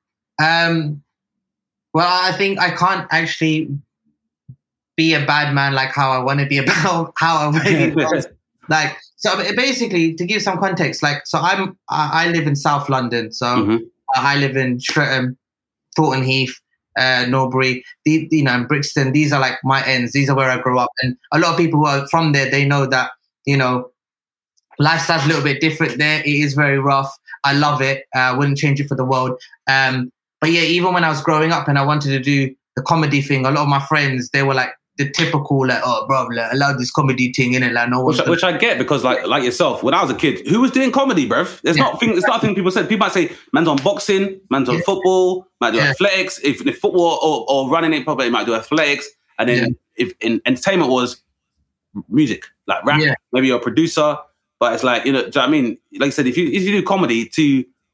I think I can't actually be a bad man like how I want to be about how I really was. So basically, to give some context, I live in South London, so I live in Streatham, Thornton Heath, Norbury, and Brixton. These are my ends. These are where I grew up, and a lot of people who are from there, they know that lifestyle's a little bit different there. It is very rough. I love it. I wouldn't change it for the world. But yeah, even when I was growing up and I wanted to do the comedy thing, a lot of my friends, they were the typical oh bro, I love this comedy thing in it. No one,
which I get, because like yourself, when I was a kid, who was doing comedy, bruv? It's not a thing people said. People might say man's on boxing, man's on football, might do athletics. If football or running it properly, might do athletics. And then if in entertainment was music, rap, maybe you're a producer. But it's do you know what I mean? Like I said, if you do comedy, to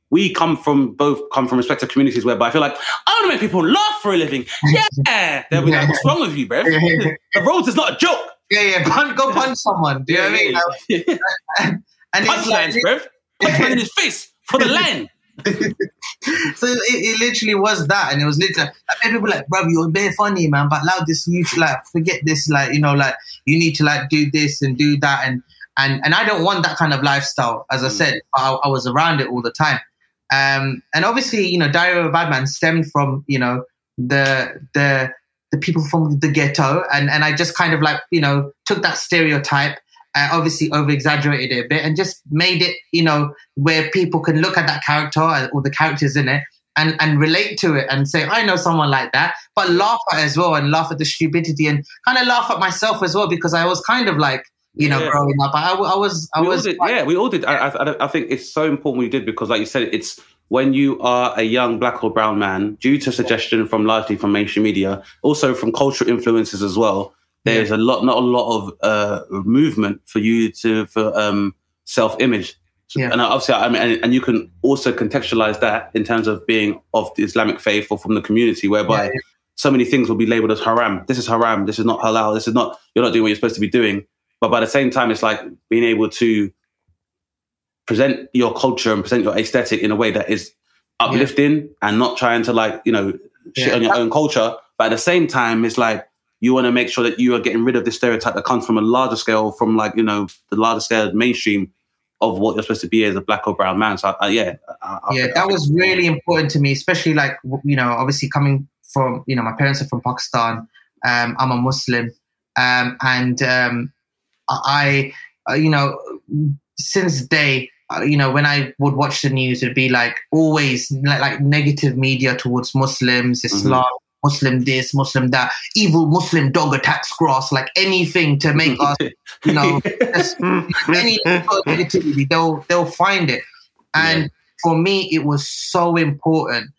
we come from respective communities whereby I feel like, I want to make people laugh for a living. Yeah. They'll be like, what's wrong with you, bruv? The roads is not a joke.
Yeah. Go punch someone. Do you know what I mean? And
punch lines, bruv. Punch man in his face for the line.
So it literally was that, and it was literally like, people like, bruv, you're very funny, man, but now this, you should like forget this, like, you know, like you need to like do this and do that, and I don't want that kind of lifestyle. As I said, I was around it all the time, and obviously, you know, Diary of a Bad Man stemmed from, you know, the people from the ghetto, and I just kind of like, you know, took that stereotype. Obviously over-exaggerated it a bit and just made it, you know, where people can look at that character or the characters in it and relate to it and say, I know someone like that, but laugh at it as well and laugh at the stupidity and kind of laugh at myself as well, because I was kind of like, you know, growing up.
We all did. I think it's so important we did, because like you said, it's when you are a young black or brown man, due to suggestion from largely from mainstream media, also from cultural influences as well, there's not a lot of movement for you for self-image.
Yeah.
And obviously, I mean, and you can also contextualize that in terms of being of the Islamic faith or from the community, whereby so many things will be labeled as haram. This is haram. This is not halal. This is not, you're not doing what you're supposed to be doing. But by the same time, it's like being able to present your culture and present your aesthetic in a way that is uplifting and not trying to like, you know, shit on your own culture. But at the same time, it's like, you want to make sure that you are getting rid of this stereotype that comes from a larger scale, from like, you know, the larger scale mainstream of what you're supposed to be as a black or brown man. So
that was really important to me, especially like, you know, obviously coming from, you know, my parents are from Pakistan. I'm a Muslim. I, you know, since day, you know, when I would watch the news, it'd be like always like negative media towards Muslims, Islam, Muslim this, Muslim that, evil Muslim dog attacks grass, like anything to make us, you know, any negativity, they'll find it. And for me, it was so important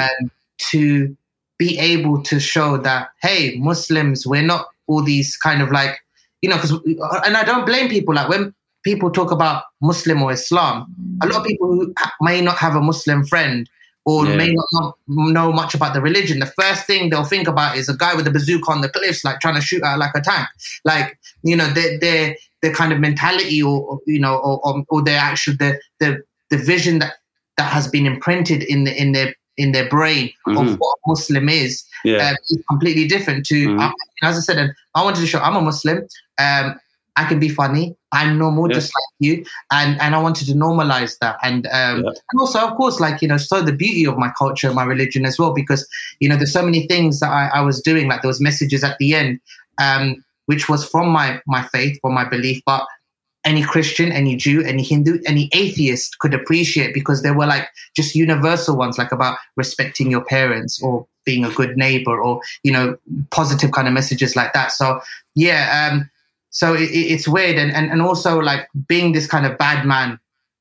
to be able to show that, hey, Muslims, we're not all these kind of like, you know, and I don't blame people. Like when people talk about Muslim or Islam, a lot of people who may not have a Muslim friend or may not know much about the religion, the first thing they'll think about is a guy with a bazooka on the cliffs, like trying to shoot out like a tank. Like, you know, their kind of mentality or you know, or their actual, the vision that has been imprinted in their brain of what a Muslim is completely different to, as I said, and I wanted to show I'm a Muslim. I can be funny. I'm normal, just like you. And I wanted to normalize that. And also, of course, like, you know, show the beauty of my culture and my religion as well, because, you know, there's so many things that I was doing, like there was messages at the end, which was from my faith, from my belief, but any Christian, any Jew, any Hindu, any atheist could appreciate, because there were like just universal ones, like about respecting your parents or being a good neighbor or, you know, positive kind of messages like that. So, so it's weird. And also like being this kind of bad man,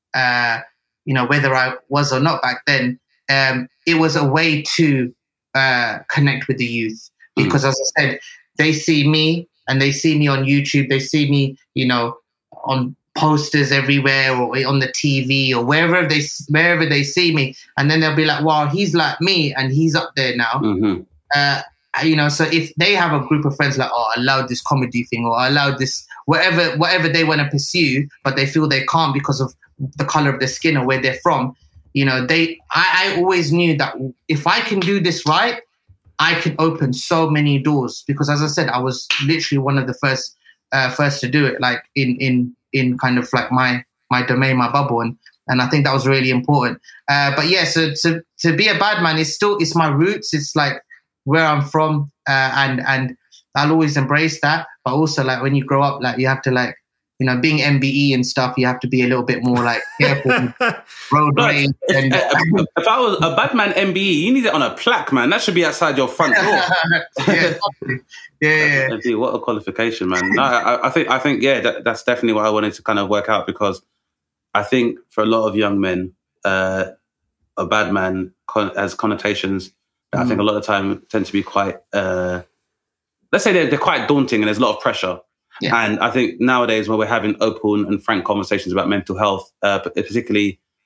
you know, whether I was or not back then, it was a way to connect with the youth, because as I said, they see me and they see me on YouTube. They see me, you know, on posters everywhere or on the TV or wherever they see me. And then they'll be like, wow, he's like me and he's up there now. You know, so if they have a group of friends like, oh, I love this comedy thing, or I love this, whatever they want to pursue, but they feel they can't because of the color of their skin or where they're from, you know, I always knew that if I can do this right, I can open so many doors, because as I said, I was literally one of the first to do it, like in kind of like my domain, my bubble. And I think that was really important. But yeah, so to be a bad man it's my roots. It's like where I'm from, and I'll always embrace that. But also, like when you grow up, like you have to, like, you know, being MBE and stuff, you have to be a little bit more like careful. Road rage.
If I was a bad man MBE, you need it on a plaque, man. That should be outside your front door.
Yeah.
What a qualification, man. No, I think, that's definitely what I wanted to kind of work out, because I think for a lot of young men, a bad man has connotations that I think a lot of the time tend to be quite, let's say they're quite daunting and there's a lot of pressure. Yeah. And I think nowadays when we're having open and frank conversations about mental health, particularly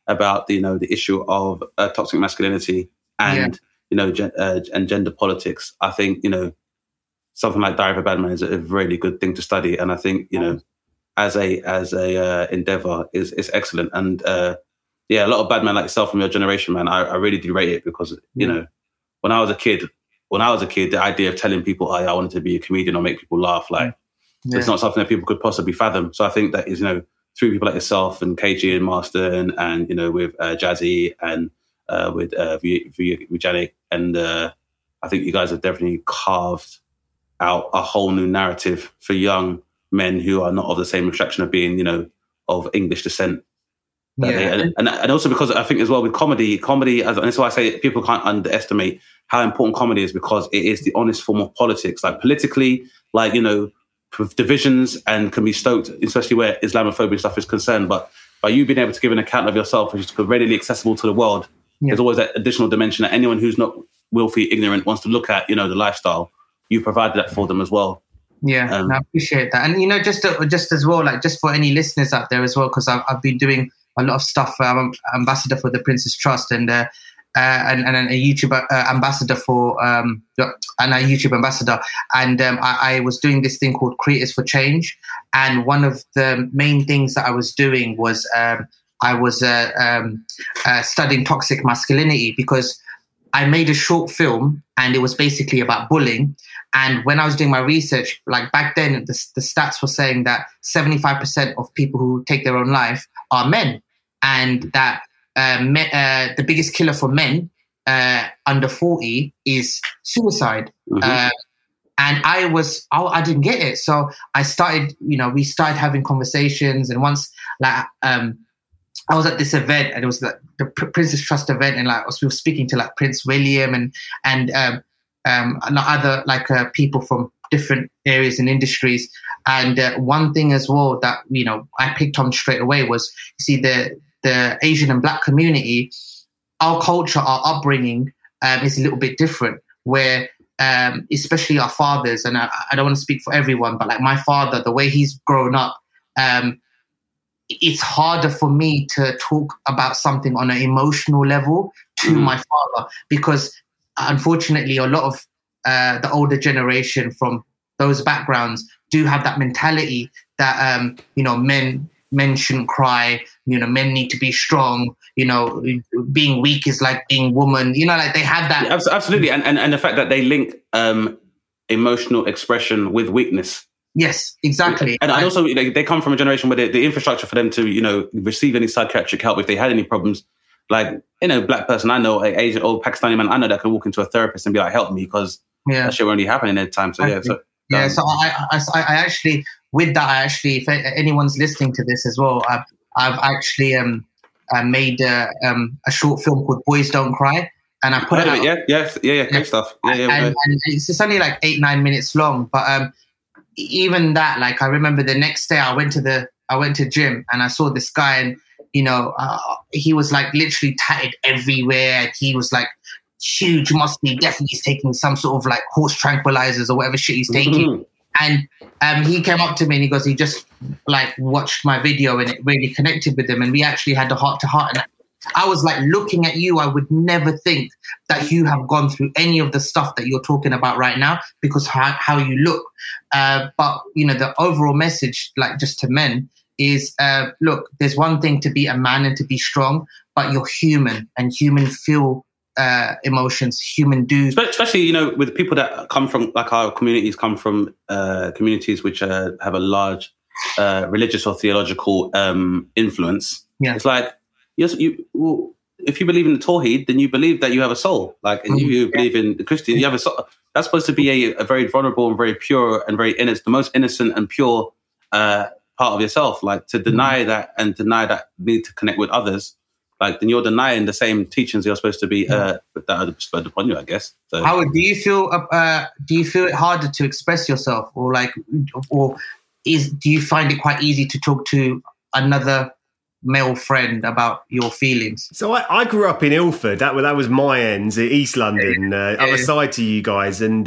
about the issue of toxic masculinity and and gender politics. I think something like Diary of a Bad Man is a really good thing to study, and I think as a endeavor is excellent. And a lot of bad men like yourself from your generation, man, I really do rate it, because when I was a kid, the idea of telling people I wanted to be a comedian or make people laugh, it's not something that people could possibly fathom. So I think that is through people like yourself and KG and Marston and with Jazzy and with Janik, and I think you guys have definitely carved out a whole new narrative for young men who are not of the same extraction of being, of English descent. And also because I think as well with comedy, and that's why I say people can't underestimate how important comedy is, because it is the honest form of politics, like politically, divisions, and can be stoked, especially where Islamophobia stuff is concerned. But by you being able to give an account of yourself, which is readily accessible to the world, there's always that additional dimension that anyone who's not willfully ignorant wants to look at, the lifestyle. You provided that for them as well.
Yeah, I appreciate that. And, just as well, just for any listeners out there as well, because I've been doing a lot of stuff. I'm ambassador for the Prince's Trust and a YouTube ambassador for and a YouTube ambassador. And I was doing this thing called Creators for Change. And one of the main things that I was doing was I was studying toxic masculinity, because I made a short film and it was basically about bullying. And when I was doing my research, back then, the stats were saying that 75% of people who take their own life are men, and that the biggest killer for men under 40 is suicide. Mm-hmm. And I didn't get it. So I started, we started having conversations. And once I was at this event, and it was the Prince's Trust event, and we were speaking to Prince William and other people from different areas and industries. And one thing as well that I picked on straight away was, you see, the Asian and Black community, our culture, our upbringing is a little bit different. Where especially our fathers, and I don't want to speak for everyone, but my father, the way he's grown up. It's harder for me to talk about something on an emotional level to my father, because unfortunately a lot of the older generation from those backgrounds do have that mentality that men shouldn't cry, men need to be strong, being weak is like being woman, they have that.
Yeah, absolutely. And the fact that they link emotional expression with weakness.
Yes, exactly.
And also, they come from a generation where the infrastructure for them to, receive any psychiatric help if they had any problems, Black person I know, Asian or Pakistani man I know that can walk into a therapist and be like, help me, because that shit won't really happen in their time. So, So
I actually, with that, if anyone's listening to this as well, I've actually made a short film called Boys Don't Cry. And I put it out.
Great stuff.
And it's only 8-9 minutes long, but even that, I remember the next day I went to gym and I saw this guy, and he was literally tatted everywhere. He was huge, muscly. Definitely he's taking some sort of horse tranquilizers or whatever shit he's taking. And he came up to me and he goes, he just watched my video and it really connected with him, and we actually had a heart to heart. And I was looking at you, I would never think that you have gone through any of the stuff that you're talking about right now, because how you look. But, the overall message, just to men, is, look, there's one thing to be a man and to be strong, but you're human, and human feel emotions, human do.
Especially, with people that come from, our communities come from communities which have a large religious or theological influence.
Yeah.
It's if you believe in the Tawheed, then you believe that you have a soul. And you believe in the Christian, you have a soul. That's supposed to be a very vulnerable and very pure and very innocent, the most innocent and pure part of yourself. To deny that and deny that need to connect with others, then you're denying the same teachings you're supposed to be that are bestowed upon you, I guess. So,
Howard, do you feel it harder to express yourself, or do you find it quite easy to talk to another male friend about your feelings?
So I grew up in Ilford. That was my ends, East London, other side to you guys, and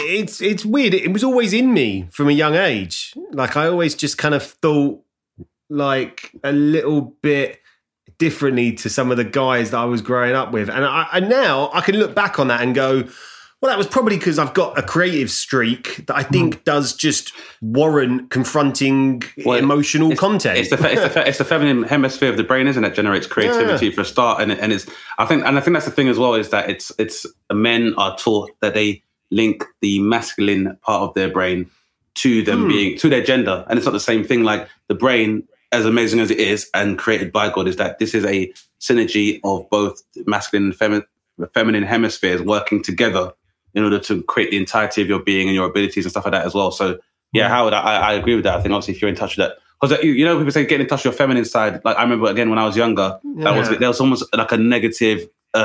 it's weird. It was always in me from a young age. I always just kind of thought, like a little bit differently to some of the guys that I was growing up with. And I now I can look back on that and go, well, that was probably because I've got a creative streak that I think does just warrant confronting emotional content.
It's the feminine hemisphere of the brain, isn't it? Generates creativity for a start, and it's I think that's the thing as well, is that it's men are taught that they link the masculine part of their brain to them being to their gender, and it's not the same thing. Like the brain, as amazing as it is and created by God, is that this is a synergy of both masculine and feminine hemispheres working together in order to create the entirety of your being and your abilities and stuff like that as well. So yeah, Howard, I agree with that. I think obviously if you're in touch with that, because you know, people say get in touch with your feminine side. Like I remember again when I was younger, there was almost like a negative,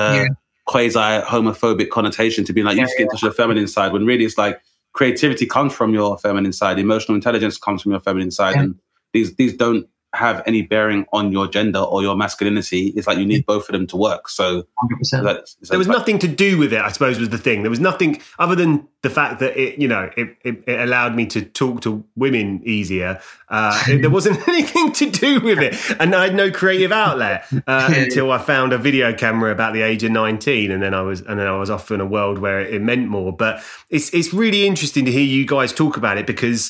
quasi homophobic connotation to be like, you just get in touch with the feminine side, when really it's like creativity comes from your feminine side, emotional intelligence comes from your feminine side, and these don't have any bearing on your gender or your masculinity. It's like you need both of them to work. So
100%.
There was nothing to do with it, I suppose, was the thing. There was nothing other than the fact that it allowed me to talk to women easier. There wasn't anything to do with it, and I had no creative outlet until I found a video camera about the age of 19, and then I was off in a world where it meant more. But it's really interesting to hear you guys talk about it, because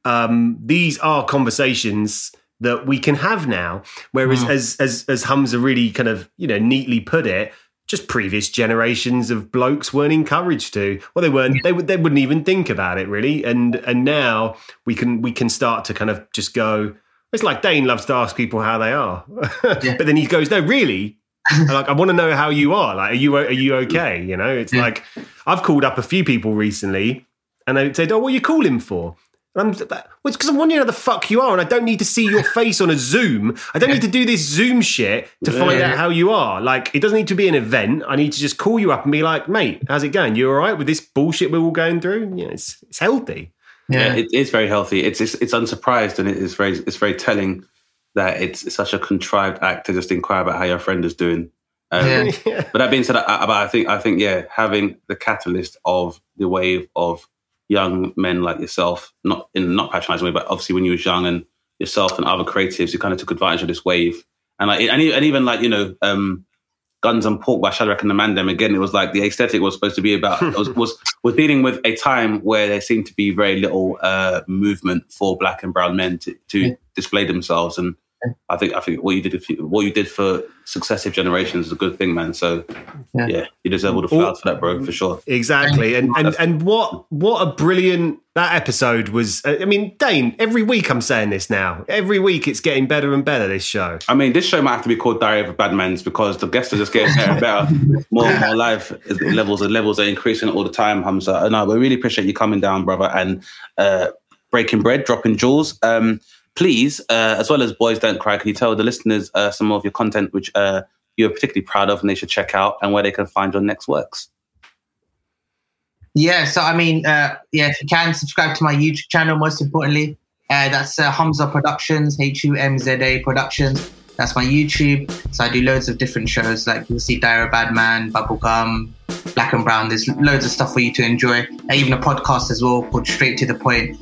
these are conversations that we can have now, whereas as Humza really kind of neatly put it, just previous generations of blokes weren't encouraged to. Well, they weren't. They wouldn't even think about it really. And now we can start to kind of just go. It's like Dane loves to ask people how they are, but then he goes, "No, really." Like, I want to know how you are. Like, are you okay? It's like I've called up a few people recently, and they said, "Oh, what are you calling for?" It's because I want to know the fuck you are, and I don't need to see your face on a Zoom. I don't need to do this Zoom shit to find out how you are. Like, it doesn't need to be an event. I need to just call you up and be like, mate, how's it going? You all right with this bullshit we're all going through? It's healthy.
Yeah, it is very healthy. It's unsurprised, and it's very telling that it's such a contrived act to just inquire about how your friend is doing. But that being said, I think having the catalyst of the wave of young men like yourself, not in a patronising way, but obviously when you was young, and yourself and other creatives who kind of took advantage of this wave, and even Guns and Pork by Shadrach and the Mandem. Again, it was like the aesthetic was supposed to be about was dealing with a time where there seemed to be very little movement for black and brown men to display themselves, and I think what you did for successive generations is a good thing, man. So you deserve all the flowers for that, bro, for sure.
Exactly. And what a brilliant that episode was. I mean, Dane, every week I'm saying this now. Every week it's getting better and better, this show.
I mean, this show might have to be called Diary of a Bad Man's, because the guests are just getting better and better. More and more live levels are increasing all the time, Humza. No, we really appreciate you coming down, brother, and breaking bread, dropping jewels. Please, as well as Boys Don't Cry, can you tell the listeners some of your content which you're particularly proud of and they should check out, and where they can find your next works?
Yeah, so I mean, if you can, subscribe to my YouTube channel, most importantly. That's Humza Productions, HUMZA Productions. That's my YouTube. So I do loads of different shows, like you'll see Diary of a Bad Man, Bubblegum, Black and Brown. There's loads of stuff for you to enjoy. Even a podcast as well, called Straight to the Point.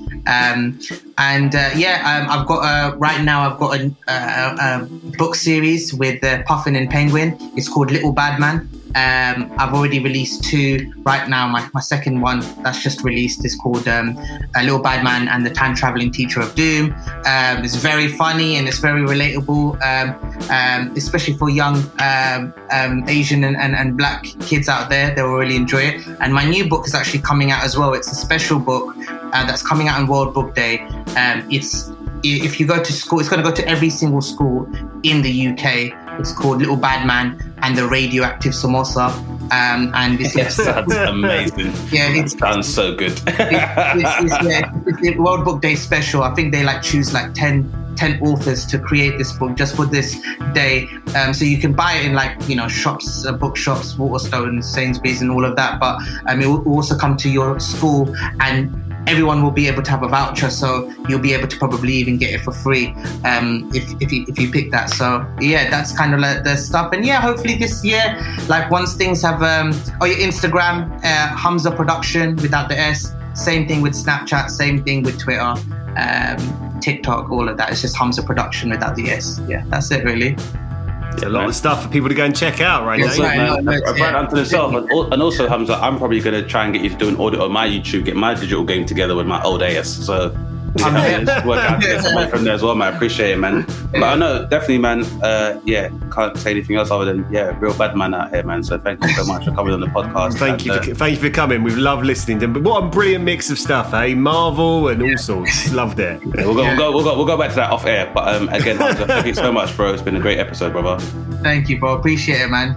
I've got right now I've got a book series with Puffin and Penguin. It's called Little Bad Man. I've already released 2 right now. My second one that's just released is called Little Bad Man and the Time Traveling Teacher of Doom. It's very funny and it's very relatable, especially for young Asian and black kids out there. They will really enjoy it. And my new book is actually coming out as well. It's a special book that's coming out on World Book Day. If you go to school, it's going to go to every single school in the UK. It's called Little Bad Man and the Radioactive Samosa. And this
sounds amazing. It sounds so good.
It's a World Book Day special. I think they choose 10 authors to create this book just for this day. So you can buy it in shops, bookshops, Waterstones, Sainsbury's and all of that. But it will also come to your school, and everyone will be able to have a voucher, so you'll be able to probably even get it for free if you pick that. So yeah, that's kind of like the stuff. And yeah, hopefully this year, once things have your Instagram, Humza Production without the S, same thing with Snapchat, same thing with Twitter. TikTok, all of that. It's just Hamza Production without the S. Yeah, that's it really.
It's a lot of stuff for people to go and check out, right?
That's right.
Right onto the self. And also, Hamza, I'm probably going to try and get you to do an audit on my YouTube, get my digital game together with my old AS. So work out to get someone from there as well, man. I appreciate it, man. But I know, definitely, man, can't say anything else other than, real bad man out here, man. So thank you so much for coming on the podcast.
Thank you for coming. We've loved listening to him. But what a brilliant mix of stuff, eh? Marvel and all sorts. Loved it.
Yeah, we'll go back to that off air. But again, Hamza, thank you so much, bro. It's been a great episode, brother.
Thank you, bro. Appreciate it, man.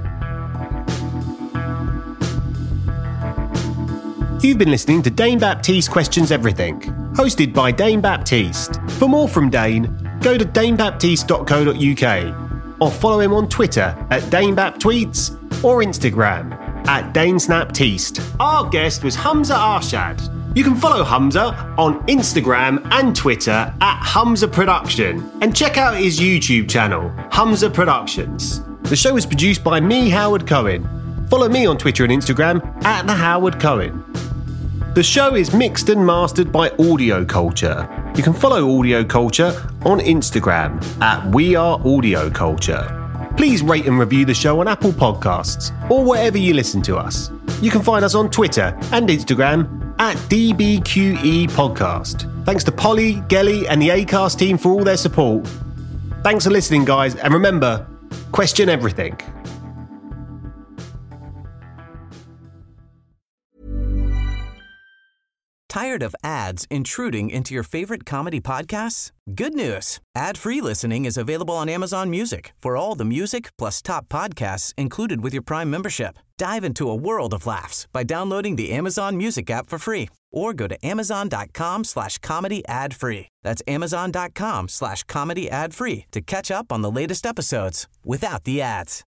You've been listening to Dane Baptiste Questions Everything, hosted by Dane Baptiste. For more from Dane, go to danebaptiste.co.uk or follow him on Twitter at DaneBapTweets or Instagram at DaneSnapTiste. Our guest was Hamza Arshad. You can follow Hamza on Instagram and Twitter at Hamza Production and check out his YouTube channel, Hamza Productions. The show is produced by me, Howard Cohen. Follow me on Twitter and Instagram at The Howard Cohen. The show is mixed and mastered by Audio Culture. You can follow Audio Culture on Instagram at We Are Audio Culture. Please rate and review the show on Apple Podcasts or wherever you listen to us. You can find us on Twitter and Instagram at DBQE Podcast. Thanks to Polly, Gelly and the Acast team for all their support. Thanks for listening, guys, and remember, question everything.
Tired of ads intruding into your favorite comedy podcasts? Good news. Ad-free listening is available on Amazon Music for all the music plus top podcasts included with your Prime membership. Dive into a world of laughs by downloading the Amazon Music app for free or go to amazon.com/comedy ad-free. That's amazon.com/comedy ad-free to catch up on the latest episodes without the ads.